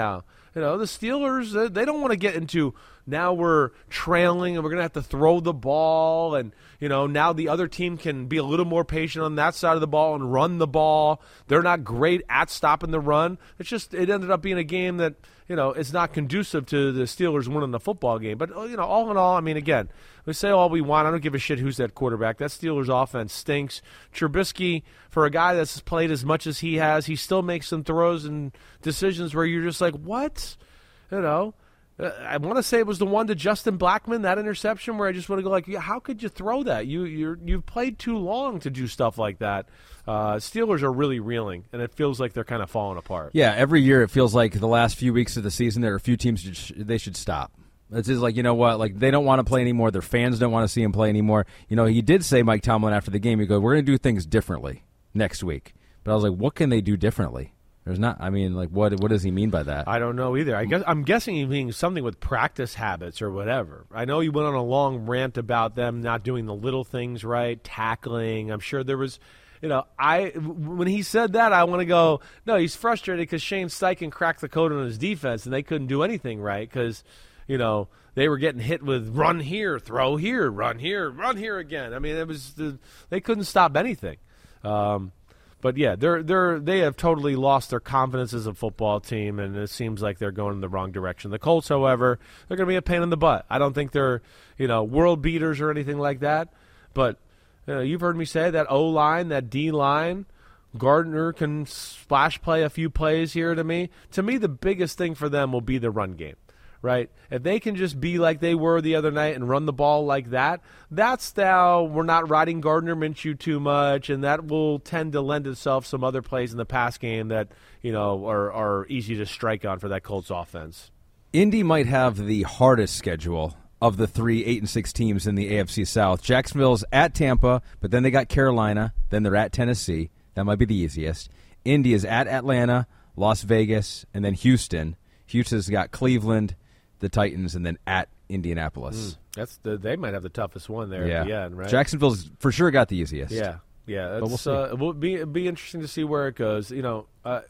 You know, the Steelers, uh, they don't want to get into now we're trailing and we're going to have to throw the ball and, you know, now the other team can be a little more patient on that side of the ball and run the ball. They're not great at stopping the run. It's just it ended up being a game that, you know, it's not conducive to the Steelers winning the football game. But, you know, all in all, I mean, again, we say all we want. I don't give a shit who's that quarterback. That Steelers offense stinks. Trubisky, for a guy that's played as much as he has, he still makes some throws and decisions where you're just like, what? You know, uh, I want to say it was the one to Justin Blackmon, that interception where I just want to go like, yeah, how could you throw that? You, you're, you've played too long to do stuff like that. Uh, Steelers are really reeling, and it feels like they're kind of falling apart. Yeah, every year it feels like the last few weeks of the season there are a few teams that sh- they should stop. It's just like, you know what, like they don't want to play anymore. Their fans don't want to see him play anymore. You know, he did say, Mike Tomlin, after the game, he goes, we're going to do things differently next week. But I was like, what can they do differently? There's not, I mean, like, what what does he mean by that? I don't know either. I guess I'm guessing he means something with practice habits or whatever. I know he went on a long rant about them not doing the little things right, tackling. I'm sure there was, you know, I when he said that, I want to go, no, he's frustrated because Shane Steichen cracked the code on his defense and they couldn't do anything right because, you know, they were getting hit with run here, throw here, run here, run here again. I mean, it was the, they couldn't stop anything. Um, but yeah, they're they're they have totally lost their confidence as a football team, and it seems like they're going in the wrong direction. The Colts, however, they're going to be a pain in the butt. I don't think they're, you know, world beaters or anything like that. But you know, you've heard me say that O line, that D line. Gardner can splash play a few plays here to me. To me, the biggest thing for them will be the run game. Right? If they can just be like they were the other night and run the ball like that, that's how we're not riding Gardner Minshew too much, and that will tend to lend itself some other plays in the pass game that, you know, are, are easy to strike on for that Colts offense. Indy might have the hardest schedule of the three eight and six teams in the A F C South. Jacksonville's at Tampa, but then they got Carolina, then they're at Tennessee. That might be the easiest. Indy is at Atlanta, Las Vegas, and then Houston. Houston's got Cleveland, the Titans, and then at Indianapolis. Mm, that's the they might have the toughest one there yeah. at the end, right? Jacksonville's for sure got the easiest. Yeah, yeah. But we'll see. Uh, it will be it'll be interesting to see where it goes. You know, uh,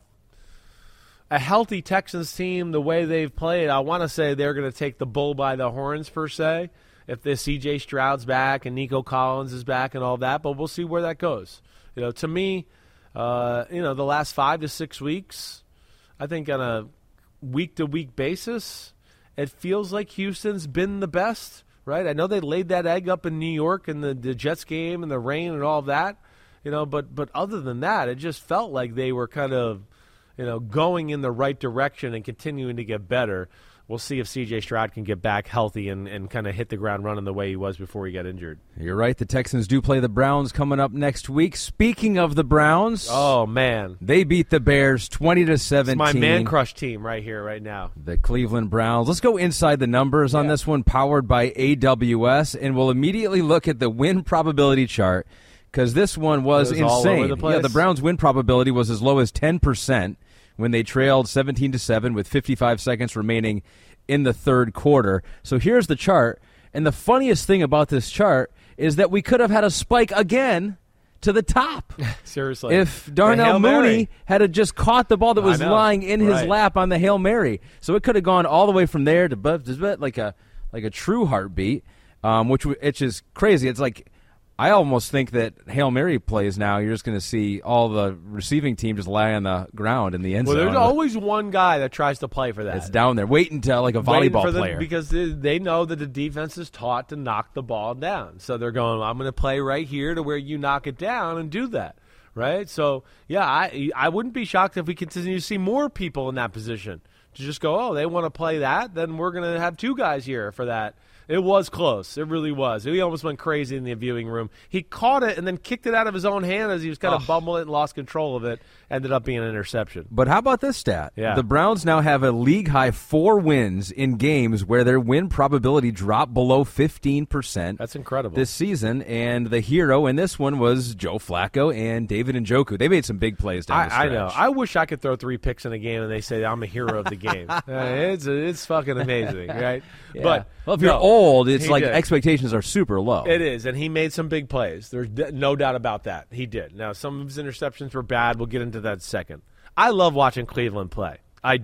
a healthy Texans team, the way they've played, I want to say they're going to take the bull by the horns per se. If this C J Stroud's back and Nico Collins is back and all that, but we'll see where that goes. You know, to me, uh, you know, the last five to six weeks, I think on a week to week basis, it feels like Houston's been the best, right? I know they laid that egg up in New York in the, the Jets game and the rain and all of that, you know, but but other than that, it just felt like they were kind of, you know, going in the right direction and continuing to get better. We'll see if C J Stroud can get back healthy and, and kind of hit the ground running the way he was before he got injured. You're right. The Texans do play the Browns coming up next week. Speaking of the Browns, oh man, they beat the Bears twenty to seventeen. It's my man crush team right here, right now. The Cleveland Browns. Let's go inside the numbers yeah. on this one, powered by A W S, and we'll immediately look at the win probability chart because this one was, was insane. All over the place. Yeah, the Browns' win probability was as low as ten percent when they trailed seventeen to seven with fifty-five seconds remaining in the third quarter. So here's the chart, and the funniest thing about this chart is that we could have had a spike again to the top. Seriously. If Darnell Mooney had just caught the ball that was lying in his right. lap on the Hail Mary. So it could have gone all the way from there to like a like a true heartbeat, um, which which is crazy. It's like I almost think that Hail Mary plays now, you're just going to see all the receiving team just lie on the ground in the end well, zone. Well, there's always one guy that tries to play for that. It's down there, waiting to like a volleyball for the, player. Because they, they know that the defense is taught to knock the ball down. So they're going, I'm going to play right here to where you knock it down and do that. Right? So, yeah, I I wouldn't be shocked if we continue to see more people in that position. To just go, oh, they want to play that, then we're going to have two guys here for that. It was close. It really was. He almost went crazy in the viewing room. He caught it and then kicked it out of his own hand as he was kind of oh. bumbling it and lost control of it. Ended up being an interception. But how about this stat? Yeah. The Browns now have a league-high four wins in games where their win probability dropped below fifteen percent. That's incredible. This season, and the hero in this one was Joe Flacco and David Njoku. They made some big plays down I, the stretch. I know. I wish I could throw three picks in a game and they say I'm a hero of the game. uh, it's it's fucking amazing, right? Yeah. But well, if you're no, old, it's like did. expectations are super low. It is, and he made some big plays. There's no doubt about that. He did. Now, some of his interceptions were bad. We'll get into that in a second. I love watching Cleveland play. I do.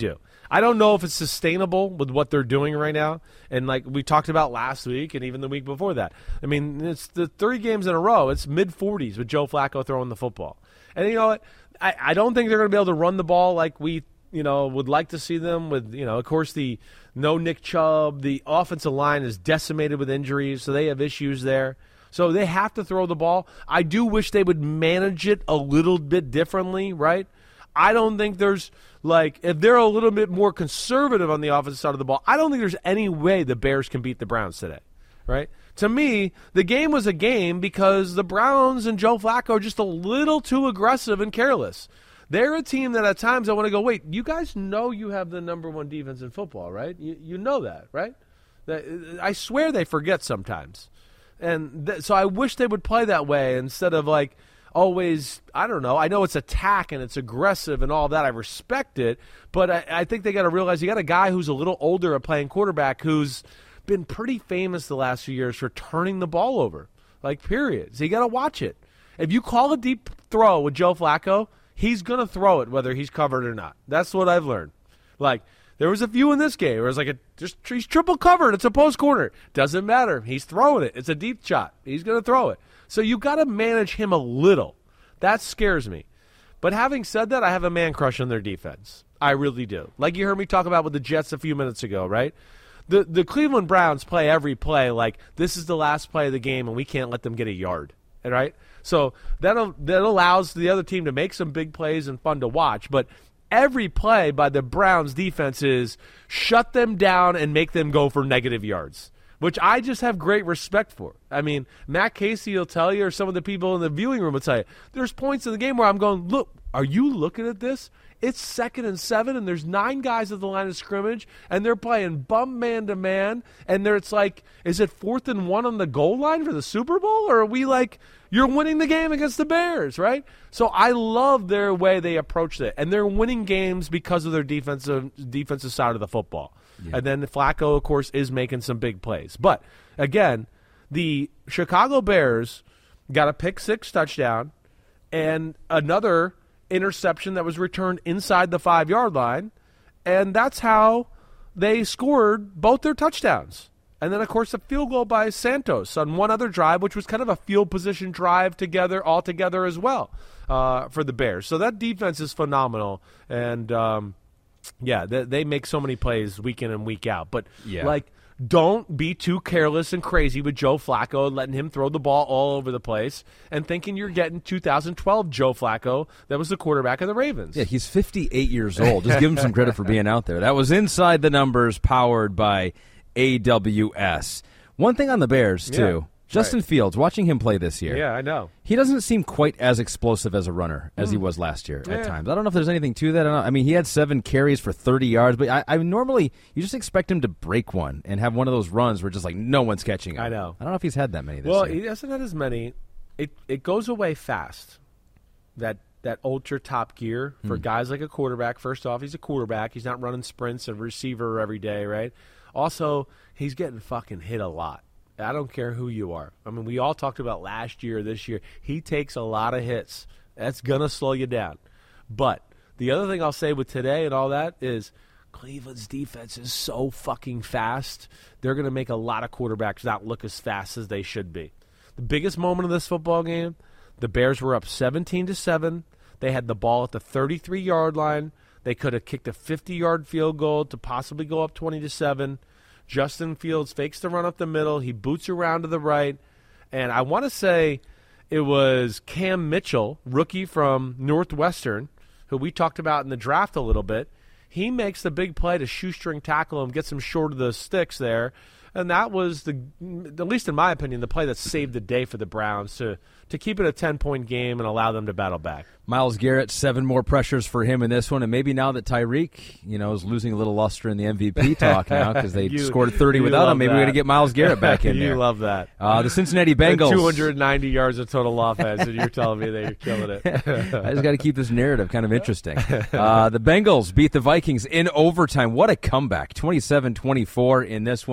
I don't know if it's sustainable with what they're doing right now. And like we talked about last week and even the week before that. I mean, it's the three games in a row. It's mid forties with Joe Flacco throwing the football. And you know what? I, I don't think they're going to be able to run the ball like we, you know, would like to see them with, you know, of course, the no Nick Chubb. The offensive line is decimated with injuries, so they have issues there. So they have to throw the ball. I do wish they would manage it a little bit differently, right? I don't think there's, like, if they're a little bit more conservative on the offensive side of the ball, I don't think there's any way the Bears can beat the Browns today, right? To me, the game was a game because the Browns and Joe Flacco are just a little too aggressive and careless. They're a team that at times I want to go, wait, you guys know you have the number one defense in football, right? You, you know that, right? I swear they forget sometimes. And th- so I wish they would play that way instead of, like, always, I don't know. I know it's attack and it's aggressive and all that. I respect it. But I, I think they got to realize you got a guy who's a little older at playing quarterback who's been pretty famous the last few years for turning the ball over, like, period. So you got to watch it. If you call a deep throw with Joe Flacco, he's going to throw it whether he's covered or not. That's what I've learned. Like, there was a few in this game where it was like, a, just he's triple covered. It's a post corner. Doesn't matter. He's throwing it. It's a deep shot. He's going to throw it. So you got to manage him a little. That scares me. But having said that, I have a man crush on their defense. I really do. Like you heard me talk about with the Jets a few minutes ago, right? The the Cleveland Browns play every play like this is the last play of the game and we can't let them get a yard, right? So that that allows the other team to make some big plays and fun to watch. But every play by the Browns defense is shut them down and make them go for negative yards, which I just have great respect for. I mean, Matt Casey will tell you, or some of the people in the viewing room will tell you, there's points in the game where I'm going, look, are you looking at this? It's second and seven, and there's nine guys at the line of scrimmage, and they're playing bum man-to-man, and there it's like, is it fourth and one on the goal line for the Super Bowl, or are we like, you're winning the game against the Bears, right? So I love their way they approach it, and they're winning games because of their defensive defensive side of the football. Yeah. And then Flacco, of course, is making some big plays. But, again, the Chicago Bears got a pick-six touchdown and another interception that was returned inside the five-yard line, and that's how they scored both their touchdowns. And then, of course, a field goal by Santos on one other drive, which was kind of a field position drive together, all together as well uh, for the Bears. So that defense is phenomenal, and um, yeah, they, they make so many plays week in and week out. But yeah. like, don't be too careless and crazy with Joe Flacco, letting him throw the ball all over the place and thinking you're getting two thousand twelve Joe Flacco that was the quarterback of the Ravens. Yeah, he's fifty-eight years old. Just give him some credit for being out there. That was Inside the Numbers, powered by A W S. One thing on the Bears, too. Yeah, Justin right. Fields, watching him play this year. Yeah, I know. He doesn't seem quite as explosive as a runner as mm. he was last year yeah. at times. I don't know if there's anything to that. I, don't know. I mean, he had seven carries for thirty yards, but I, I normally, you just expect him to break one and have one of those runs where just like no one's catching him. I know. I don't know if he's had that many this well, year. Well, he hasn't had as many. It it goes away fast, that that ultra top gear for mm. guys like a quarterback. First off, he's a quarterback. He's not running sprints and receiver every day, right? Also, he's getting fucking hit a lot. I don't care who you are. I mean, we all talked about last year, this year. He takes a lot of hits. That's going to slow you down. But the other thing I'll say with today and all that is Cleveland's defense is so fucking fast. They're going to make a lot of quarterbacks not look as fast as they should be. The biggest moment of this football game, the Bears were up seventeen to seven. They had the ball at the thirty-three-yard line. They could have kicked a fifty-yard field goal to possibly go up twenty to seven. Justin Fields fakes the run up the middle. He boots around to the right. And I want to say it was Cam Mitchell, rookie from Northwestern, who we talked about in the draft a little bit. He makes the big play to shoestring tackle him, gets him short of the sticks there. And that was, the, at least in my opinion, the play that saved the day for the Browns to, to keep it a ten-point game and allow them to battle back. Myles Garrett, seven more pressures for him in this one. And maybe now that Tyreek, you know, is losing a little luster in the M V P talk now because they you, scored thirty without him, maybe that. We're going to get Myles Garrett back in you there. You love that. Uh, the Cincinnati Bengals. two hundred ninety yards of total offense, and you're telling me that you're killing it. I just got to keep this narrative kind of interesting. Uh, the Bengals beat the Vikings in overtime. What a comeback. twenty-seven twenty-four in this one.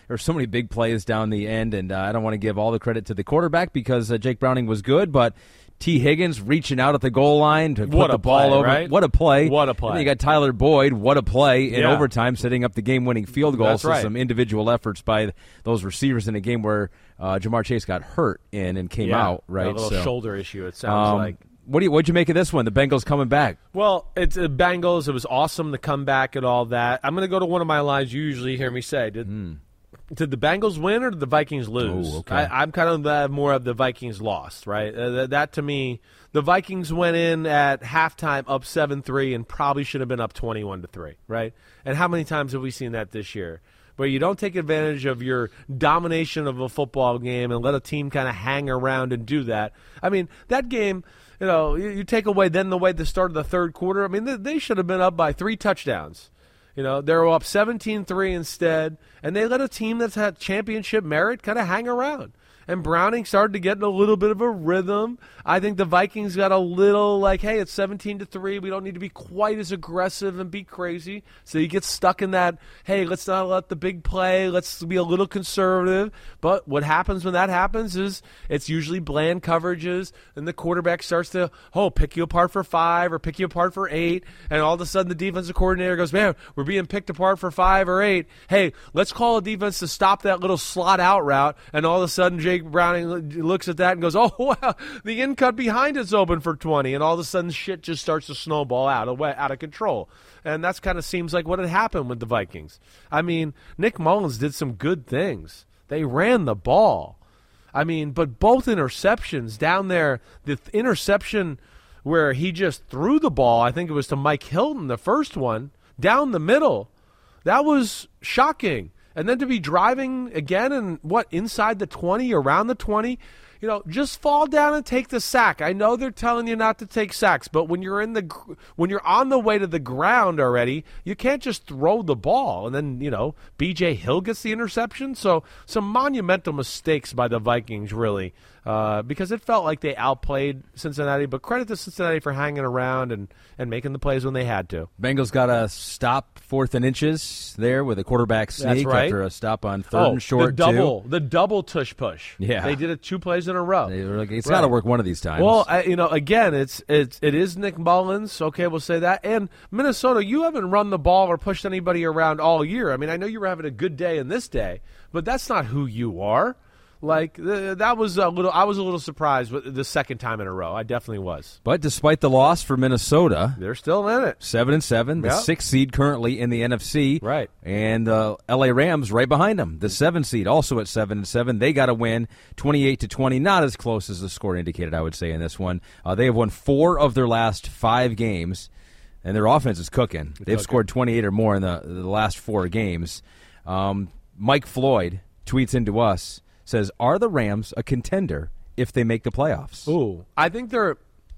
there were so many big plays down the end, and uh, I don't want to give all the credit to the quarterback because uh, Jake Browning was good, but T. Higgins reaching out at the goal line to put what the a ball play, over. Right? What a play. What a play. And then you got Tyler Boyd. What a play in Yeah. overtime, setting up the game-winning field goal. That's so right. some individual efforts by those receivers in a game where uh, Jamar Chase got hurt in and came yeah. out. Right, A little so, shoulder issue, it sounds um, like. What do you, what'd you make of this one? The Bengals coming back. Well, it's uh, Bengals. It was awesome to come back and all that. I'm going to go to one of my lines you usually hear me say. Did, mm. did the Bengals win or did the Vikings lose? Oh, okay. I, I'm kind of the, more of the Vikings lost, right? Uh, that, that to me, the Vikings went in at halftime up seven three and probably should have been up twenty-one to three, right? And how many times have we seen that this year? Where you don't take advantage of your domination of a football game and let a team kind of hang around and do that. I mean, that game, you know, you, you take away then the way the start of the third quarter. I mean, they, they should have been up by three touchdowns. You know, they were up seventeen three instead, and they let a team that's had championship merit kind of hang around. And Browning started to get in a little bit of a rhythm. I think the Vikings got a little like, hey, it's seventeen to three. We don't need to be quite as aggressive and be crazy. So you get stuck in that, hey, let's not let the big play. Let's be a little conservative. But what happens when that happens is it's usually bland coverages, and the quarterback starts to, oh, pick you apart for five or pick you apart for eight. And all of a sudden the defensive coordinator goes, man, we're being picked apart for five or eight. Hey, let's call a defense to stop that little slot out route. And all of a sudden Jake Browning looks at that and goes, oh, wow, the in cut behind it's open for twenty, and all of a sudden shit just starts to snowball out of, out of control. And that's kind of seems like what had happened with the Vikings. I mean, Nick Mullins did some good things. They ran the ball. I mean, but both interceptions down there, the th- interception where he just threw the ball, I think it was to Mike Hilton, the first one, down the middle, that was shocking. And then to be driving again and, what, inside the twenty, around the twenty, you know, just fall down and take the sack. I know they're telling you not to take sacks, but when you're in the when you're on the way to the ground already, you can't just throw the ball. And then, you know, B J Hill gets the interception. So some monumental mistakes by the Vikings, really, uh, because it felt like they outplayed Cincinnati. But credit to Cincinnati for hanging around and, and making the plays when they had to. Bengals got a stop fourth and inches there with a quarterback sneak right. after a stop on third oh, and short, the double, too. The double tush push. Yeah. They did it two plays in a row. They were like, it's Right. got to work one of these times. Well, I, you know, again, it's it's it is Nick Mullins. Okay, we'll say that. And Minnesota, you haven't run the ball or pushed anybody around all year. I mean, I know you were having a good day in this day, but that's not who you are. Like th- that was a little. I was a little surprised with the second time in a row. I definitely was. But despite the loss for Minnesota, they're still in it. Seven and seven, the yep. sixth seed currently in the N F C. Right. And the uh, L A Rams right behind them, the seven seed, also at seven and seven. They got a win, twenty-eight to twenty. Not as close as the score indicated, I would say, in this one. Uh, they have won four of their last five games, and their offense is cooking. They're They've cooking. scored twenty-eight or more in the the last four games. Um, Mike Floyd tweets into us. Says, are the Rams a contender if they make the playoffs? Ooh, I think they're.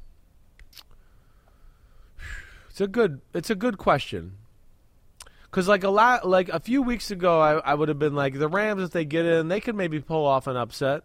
It's a good. It's a good question. Because like a lot, like a few weeks ago, I, I would have been like the Rams. If they get in, they could maybe pull off an upset.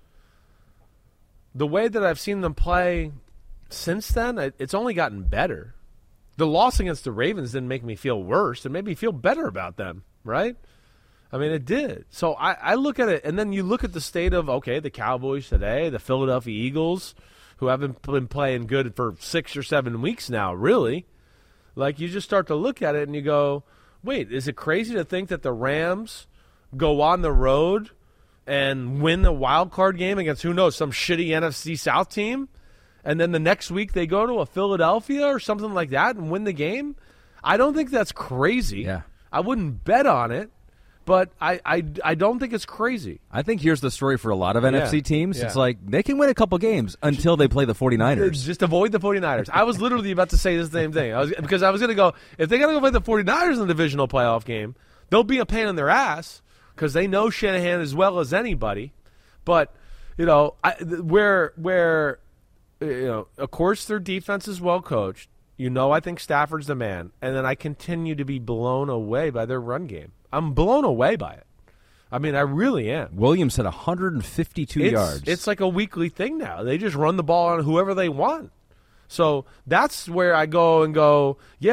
The way that I've seen them play since then, it, it's only gotten better. The loss against the Ravens didn't make me feel worse. It made me feel better about them, right? I mean, it did. So I, I look at it, and then you look at the state of, okay, the Cowboys today, the Philadelphia Eagles, who haven't been playing good for six or seven weeks now, really. Like, you just start to look at it, and you go, wait, is it crazy to think that the Rams go on the road and win the wild card game against, who knows, some shitty N F C South team, and then the next week they go to a Philadelphia or something like that and win the game? I don't think that's crazy. Yeah. I wouldn't bet on it. But I, I, I don't think it's crazy. I think here's the story for a lot of N F C yeah. teams. Yeah. It's like they can win a couple games until they play the 49ers. Just avoid the 49ers. I was literally about to say the same thing. I was, because I was going to go, if they're going to go play the 49ers in the divisional playoff game, they'll be a pain in their ass because they know Shanahan as well as anybody. But, you know, I, where, where, you know, of course their defense is well coached. You know, I think Stafford's the man. And then I continue to be blown away by their run game. I'm blown away by it. I mean, I really am. Williams had one hundred fifty-two it's, yards. It's like a weekly thing now. They just run the ball on whoever they want. So that's where I go and go, yeah,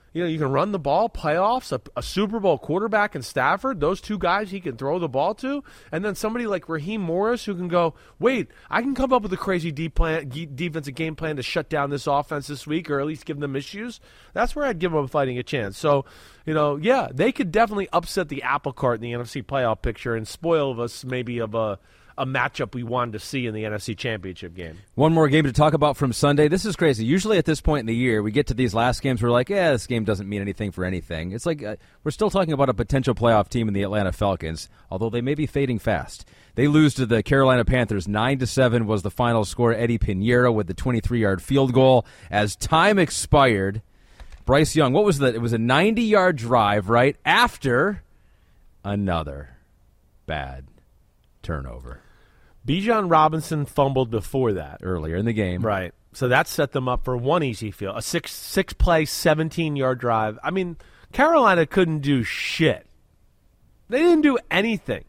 You know, you can run the ball, playoffs, a, a Super Bowl quarterback in Stafford, those two guys he can throw the ball to, and then somebody like Raheem Morris who can go, wait, I can come up with a crazy deep plan, defensive game plan to shut down this offense this week or at least give them issues. That's where I'd give them fighting a chance. So, you know, yeah, they could definitely upset the apple cart in the N F C playoff picture and spoil us maybe of a a matchup we wanted to see in the N F C Championship game. One more game to talk about from Sunday. This is crazy. Usually at this point in the year, we get to these last games, we're like, yeah, this game doesn't mean anything for anything. It's like uh, we're still talking about a potential playoff team in the Atlanta Falcons, although they may be fading fast. They lose to the Carolina Panthers. nine to seven was the final score. Eddie Pinheiro with the twenty-three-yard field goal. As time expired, Bryce Young, what was that? It was a ninety-yard drive right after another bad turnover. Bijan Robinson fumbled before that. Earlier in the game. Right. So that set them up for one easy field. A six, six-play, seventeen-yard drive. I mean, Carolina couldn't do shit. They didn't do anything.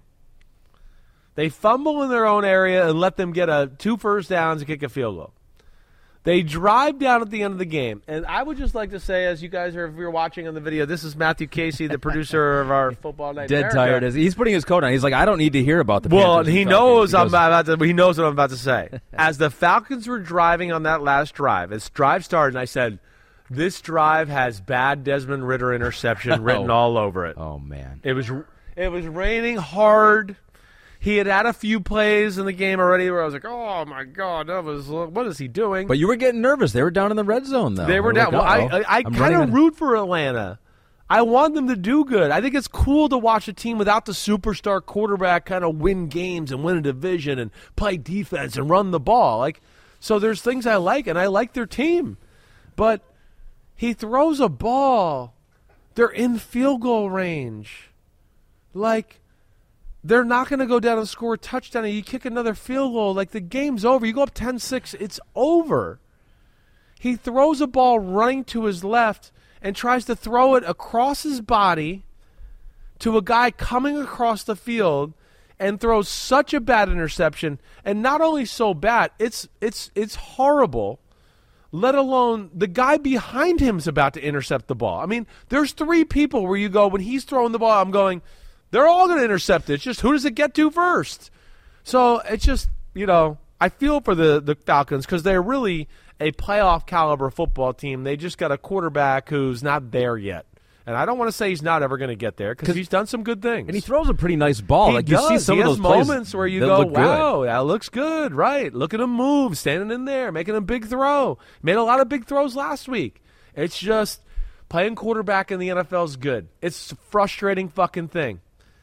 They fumble in their own area and let them get a two first downs and kick a field goal. They drive down at the end of the game. And I would just like to say, as you guys are, if you're watching on the video, this is Matthew Casey, the producer of our Football Night Dead America. tired. As he's putting his coat on. He's like, I don't need to hear about the Well, Panthers he and knows Falcons. I'm He goes, about to, he knows what I'm about to say. As the Falcons were driving on that last drive, as drive started, and I said, this drive has bad Desmond Ridder interception written Oh. all over it. Oh, man. It was it was raining hard. He had had a few plays in the game already where I was like, oh, my God, that was what is he doing? But you were getting nervous. They were down in the red zone, though. They were down. Like, Well, I, uh-oh. I, I I'm kind running of in- root for Atlanta. I want them to do good. I think it's cool to watch a team without the superstar quarterback kind of win games and win a division and play defense and run the ball. Like, so there's things I like, and I like their team. But he throws a ball. They're in field goal range. Like, they're not going to go down and score a touchdown, and you kick another field goal. Like, the game's over. You go up ten six, it's over. He throws a ball running to his left and tries to throw it across his body to a guy coming across the field and throws such a bad interception. And not only so bad, it's it's it's horrible, let alone the guy behind him is about to intercept the ball. I mean, there's three people where you go, when he's throwing the ball, I'm going, they're all going to intercept it. It's just who does it get to first? So it's just, you know, I feel for the, the Falcons because they're really a playoff caliber football team. They just got a quarterback who's not there yet. And I don't want to say he's not ever going to get there because he's done some good things. And he throws a pretty nice ball. He like does. You see some he of has those plays moments where you that go, look good. wow, that looks good. Right. Look at him move, standing in there, making a big throw. Made a lot of big throws last week. It's just playing quarterback in the N F L is good. It's a frustrating fucking thing.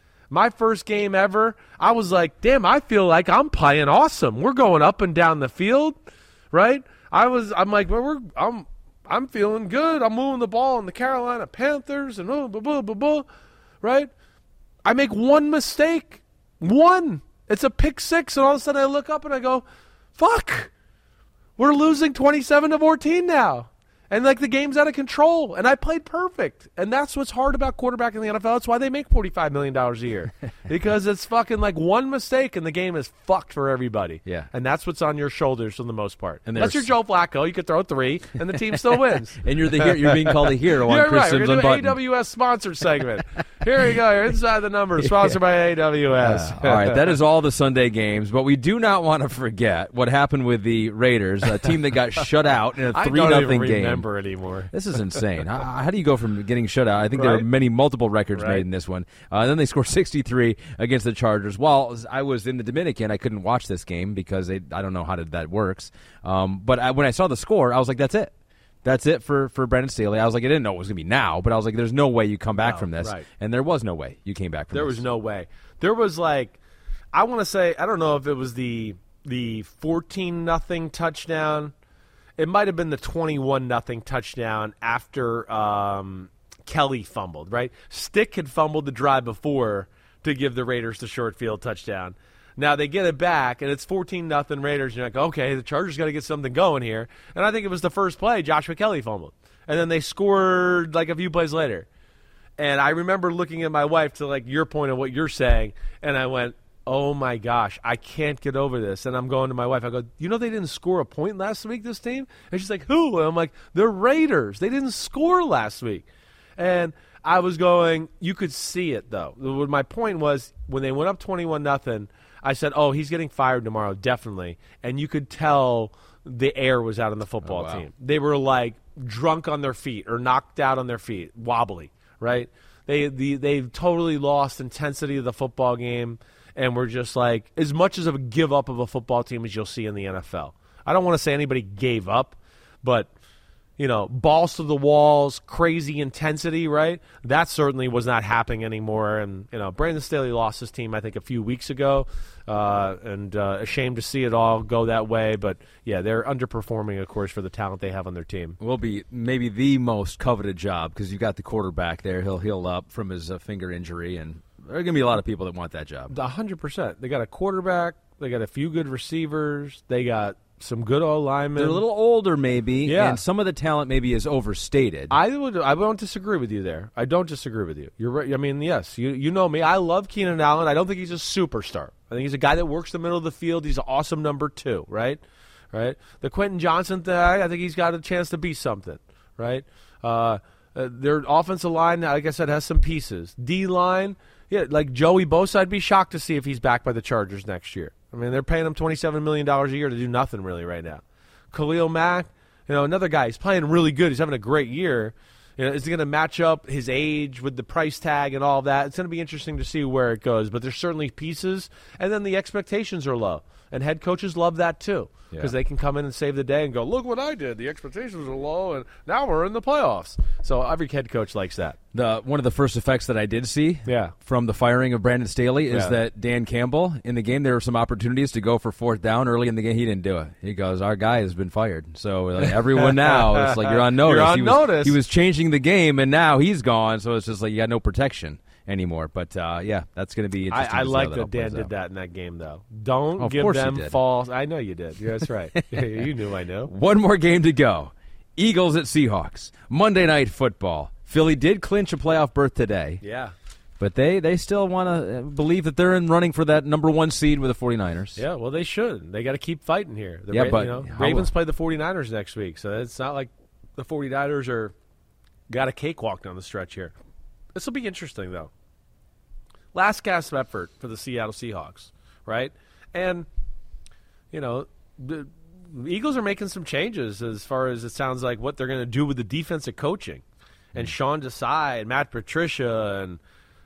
My first game ever, I was like, damn, I feel like I'm playing awesome. We're going up and down the field, right? I was, I'm like, well, we're, I'm, I'm feeling good. I'm moving the ball in the Carolina Panthers and oh, blah, blah, blah, blah, right? I make one mistake, one. It's a pick six, and all of a sudden I look up and I go, fuck, we're losing twenty-seven to fourteen now. And, like, the game's out of control, and I played perfect. And that's what's hard about quarterback in the N F L. That's why they make forty-five million dollars a year. Because it's fucking, like, one mistake, and the game is fucked for everybody. Yeah. And that's what's on your shoulders for the most part. And Unless you're there's- Joe Flacco, you could throw three, and the team still wins. And you're the hero, you're being called a hero on You're Chris right. Sims We're going to do Unbuttoned. an A W S sponsored segment. Here we go. You're inside the numbers, sponsored by A W S. All right, that is all the Sunday games, but we do not want to forget what happened with the Raiders, a team that got shut out in a I three don't nothing even game. remember anymore. This is insane. how, how do you go from getting shut out? I think there Right. are many multiple records Right. made in this one. Uh, then they scored sixty-three against the Chargers. While I was in the Dominican, I couldn't watch this game because they, I don't know how did that works. Um, but I, when I saw the score, I was like, that's it. That's it for, for Brandon Staley. I was like, I didn't know it was going to be now, but I was like, there's no way you come back No, from this. right. And there was no way you came back from There this. was no way. There was like, I want to say, I don't know if it was the the fourteen nothing touchdown. It might have been the twenty-one nothing touchdown after um, Kelly fumbled, right? Stick had fumbled the drive before to give the Raiders the short field touchdown. Now they get it back, and it's fourteen nothing Raiders. You're like, okay, the Chargers got to get something going here. And I think it was the first play, Joshua Kelly fumbled. And then they scored like a few plays later. And I remember looking at my wife to like your point of what you're saying, and I went, oh, my gosh, I can't get over this. And I'm going to my wife. I go, you know they didn't score a point last week, this team? And she's like, who? And I'm like, the Raiders. They didn't score last week. And I was going, you could see it, though. My point was, when they went up twenty-one nothing, I said, oh, he's getting fired tomorrow, definitely. And you could tell the air was out on the football oh, wow. team. They were, like, drunk on their feet or knocked out on their feet, wobbly, right? They the, they totally lost intensity of the football game. And we're just like, as much as of a give up of a football team as you'll see in the N F L. I don't want to say anybody gave up, but, you know, balls to the walls, crazy intensity, right? That certainly was not happening anymore. And, you know, Brandon Staley lost his team, I think, a few weeks ago. Uh, and uh, ashamed to see it all go that way. But, yeah, they're underperforming, of course, for the talent they have on their team. Will be maybe the most coveted job because you've got the quarterback there. He'll heal up from his uh, finger injury, and there are going to be a lot of people that want that job. one hundred percent. They got a quarterback. They got a few good receivers. They got some good O-linemen. They're a little older maybe, yeah. and some of the talent maybe is overstated. I would. I won't disagree with you there. I don't disagree with you. You're right. I mean, yes, you you know me. I love Keenan Allen. I don't think he's a superstar. I think he's a guy that works the middle of the field. He's an awesome number two, right? Right. The Quentin Johnson thing, I think he's got a chance to be something, right? Uh, uh, their offensive line, like I said, has some pieces. D-line, yeah, like Joey Bosa, I'd be shocked to see if he's back by the Chargers next year. I mean, they're paying him twenty-seven million dollars a year to do nothing really right now. Khalil Mack, you know, another guy, he's playing really good. He's having a great year. You know, is he going to match up his age with the price tag and all of that? It's going to be interesting to see where it goes. But there's certainly pieces, and then the expectations are low. And head coaches love that too because yeah. they can come in and save the day and go, look what I did. The expectations are low, and now we're in the playoffs. So every head coach likes that. The One of the first effects that I did see yeah. from the firing of Brandon Staley is yeah. that Dan Campbell, in the game, there were some opportunities to go for fourth down early in the game. He didn't do it. He goes, our guy has been fired. So like, everyone now, it's like you're on notice. You're on he notice. Was, he was changing the game, and now he's gone. So it's just like you got no protection anymore. But, uh, yeah, that's going to be interesting. I, I to like that that Dan did that in that game, though. Don't oh, give them false. I know you did. Yeah, that's right. You knew I knew. One more game to go. Eagles at Seahawks. Monday Night Football. Philly did clinch a playoff berth today. Yeah. But they, they still want to believe that they're in running for that number one seed with the 49ers. Yeah, well, they should. They got to keep fighting here. The yeah, Ra- but you know, how, Ravens play the 49ers next week, so it's not like the 49ers are got a cakewalk down the stretch here. This will be interesting, though. Last gasp effort for the Seattle Seahawks, right? And, you know, the Eagles are making some changes as far as it sounds like what they're going to do with the defensive coaching. And mm. Sean Desai and Matt Patricia and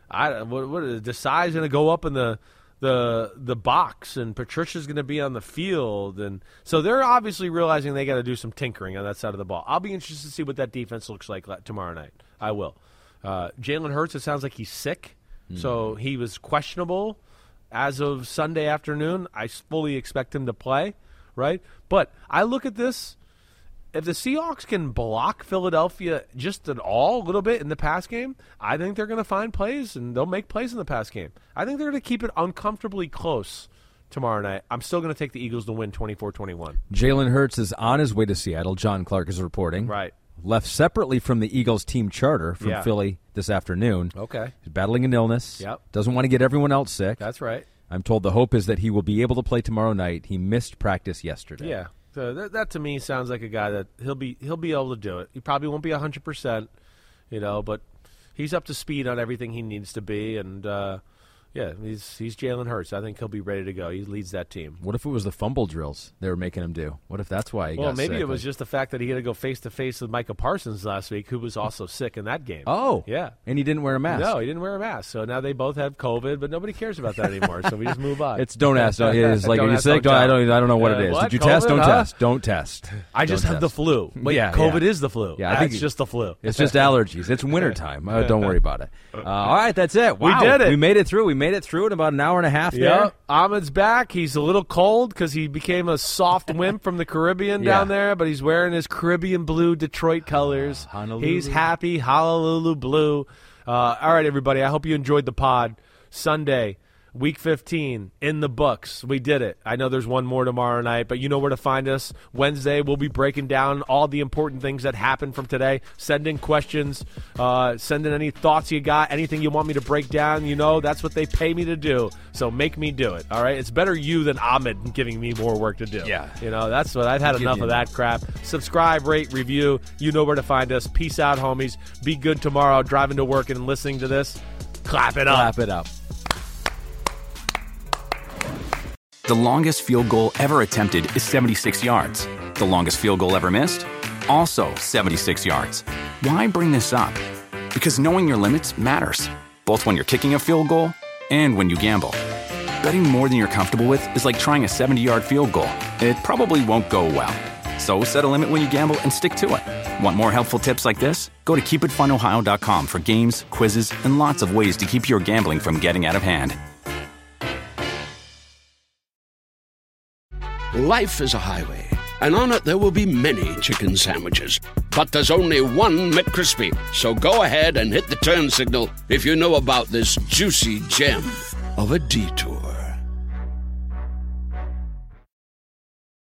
I what, what Desai's going to go up in the the the box and Patricia's going to be on the field, and so they're obviously realizing they got to do some tinkering on that side of the ball. I'll be interested to see what that defense looks like tomorrow night. I will. Uh, Jalen Hurts, it sounds like he's sick, mm. so he was questionable as of Sunday afternoon. I fully expect him to play, right? But I look at this. If the Seahawks can block Philadelphia just at all, a little bit in the pass game, I think they're going to find plays, and they'll make plays in the pass game. I think they're going to keep it uncomfortably close tomorrow night. I'm still going to take the Eagles to win twenty-four twenty-one. Jalen Hurts is on his way to Seattle. John Clark is reporting. Right. Left separately from the Eagles team charter from yeah. Philly this afternoon. Okay. He's battling an illness. Yep. Doesn't want to get everyone else sick. That's right. I'm told the hope is that he will be able to play tomorrow night. He missed practice yesterday. Yeah. So that, that to me sounds like a guy that he'll be he'll be able to do it. He probably won't be one hundred percent, you know, but he's up to speed on everything he needs to be, and uh, yeah, he's he's Jalen Hurts. I think he'll be ready to go. He leads that team. What if it was the fumble drills they were making him do? What if that's why he well, got maybe sick? it was like, just the fact that he had to go face to face with Micah Parsons last week, who was also sick in that game. Oh, yeah, and he didn't wear a mask. No, he didn't wear a mask. So now they both have COVID, but nobody cares about that anymore. So we just move on. It's don't ask. Don't, it's like don't are you ask, sick? don't Don't, I don't. I don't know what uh, it is. What? Did you COVID, test? Don't huh? test. Don't test. I just don't have test. the flu. Wait, yeah, COVID yeah. is the flu. Yeah, I That's think just the flu. It's just allergies. It's wintertime. Uh, don't worry about it. Uh, all right, that's it. Wow, we did it. We made it through. We made it through in about an hour and a half. Yeah. There. Ahmed's back. He's a little cold because he became a soft wimp from the Caribbean Yeah. down there, but he's wearing his Caribbean blue Detroit colors. Uh, Honolulu. He's happy. Honolulu blue. Uh, all right, everybody. I hope you enjoyed the pod. Sunday, Week fifteen in the books. We did it. I know there's one more tomorrow night, but you know where to find us. Wednesday, we'll be breaking down all the important things that happened from today. Send in questions. Uh, send in any thoughts you got, anything you want me to break down. You know, that's what they pay me to do. So make me do it, all right? It's better you than Ahmed giving me more work to do. Yeah. You know, that's what I've had enough of that crap. Subscribe, rate, review. You know where to find us. Peace out, homies. Be good tomorrow, driving to work and listening to this. Clap it up. Clap it up. The longest field goal ever attempted is seventy-six yards. The longest field goal ever missed? Also seventy-six yards. Why bring this up? Because knowing your limits matters, both when you're kicking a field goal and when you gamble. Betting more than you're comfortable with is like trying a seventy-yard field goal. It probably won't go well. So set a limit when you gamble and stick to it. Want more helpful tips like this? Go to keep it fun ohio dot com for games, quizzes, and lots of ways to keep your gambling from getting out of hand. Life is a highway, and on it there will be many chicken sandwiches. But there's only one McCrispy. So go ahead and hit the turn signal if you know about this juicy gem of a detour.